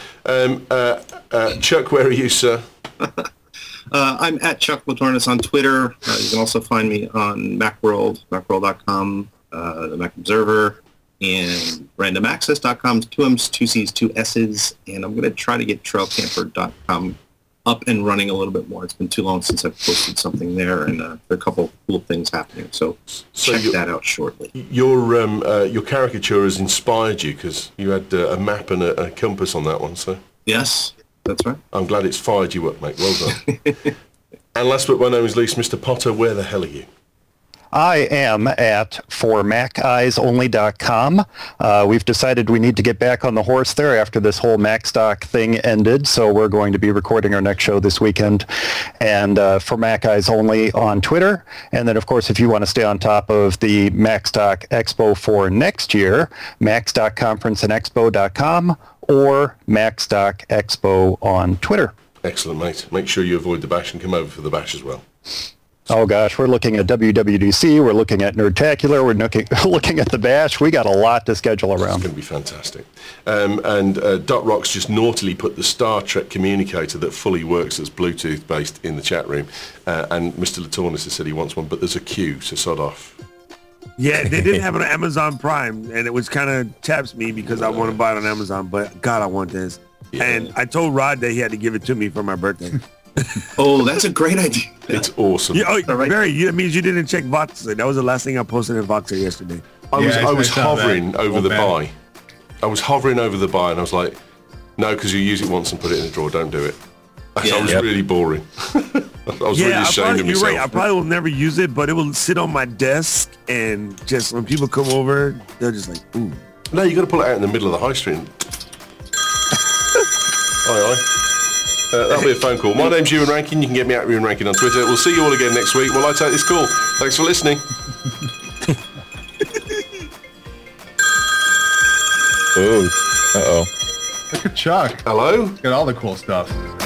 Chuck, where are you, sir? I'm at Chuck Latornis on Twitter. You can also find me on Macworld, macworld.com, the Mac Observer, and randomaccess.com, 2 M's, 2 C's, 2 S's, and I'm going to try to get trailcamper.com up and running a little bit more. It's been too long since I've posted something there, and there are a couple of cool things happening, so check that out shortly. Your caricature has inspired you, because you had a map and a compass on that one, so... Yes, that's right. I'm glad it's fired you up, mate. Well done. And last but by no means least, Mr. Potter, where the hell are you? I am at formaceyesonly.com. We've decided we need to get back on the horse there after this whole MacStock thing ended, so we're going to be recording our next show this weekend. And for Mac Eyes Only on Twitter. And then, of course, if you want to stay on top of the MacStock Expo for next year, MacStockConferenceandExpo.com or MacStock Expo on Twitter. Excellent, mate. Make sure you avoid the bash and come over for the bash as well. Oh, gosh, we're looking at WWDC, we're looking at Nerdtacular, we're looking at the Bash. We got a lot to schedule around. It's going to be fantastic. And Dot Rocks just naughtily put the Star Trek communicator that fully works that's Bluetooth-based in the chat room. And Mr. Latornis has said he wants one, but there's a queue, so sod off. Yeah, they didn't have it on Amazon Prime, and it was kind of taps me because I want to buy it on Amazon, but God, I want this. Yeah. And I told Rod that he had to give it to me for my birthday. Oh, that's a great idea. It's awesome. Yeah, Barry, that means you didn't check Voxer. That was the last thing I posted in Voxer yesterday. I was hovering over the buy. I was hovering over the buy, and I was like, no, because you use it once and put it in the drawer. Don't do it. Yeah. I was really boring. I was really ashamed of myself. You're right. I probably will never use it, but it will sit on my desk, and just when people come over, they're just like, ooh. No, you got to pull it out in the middle of the high street. Aye. That'll be a phone call. My name's Ewan Rankin. You can get me at Ewan Rankin on Twitter. We'll see you all again next week while I take this call. Thanks for listening. Ooh. Uh-oh. Look at Chuck. Hello? Got all the cool stuff.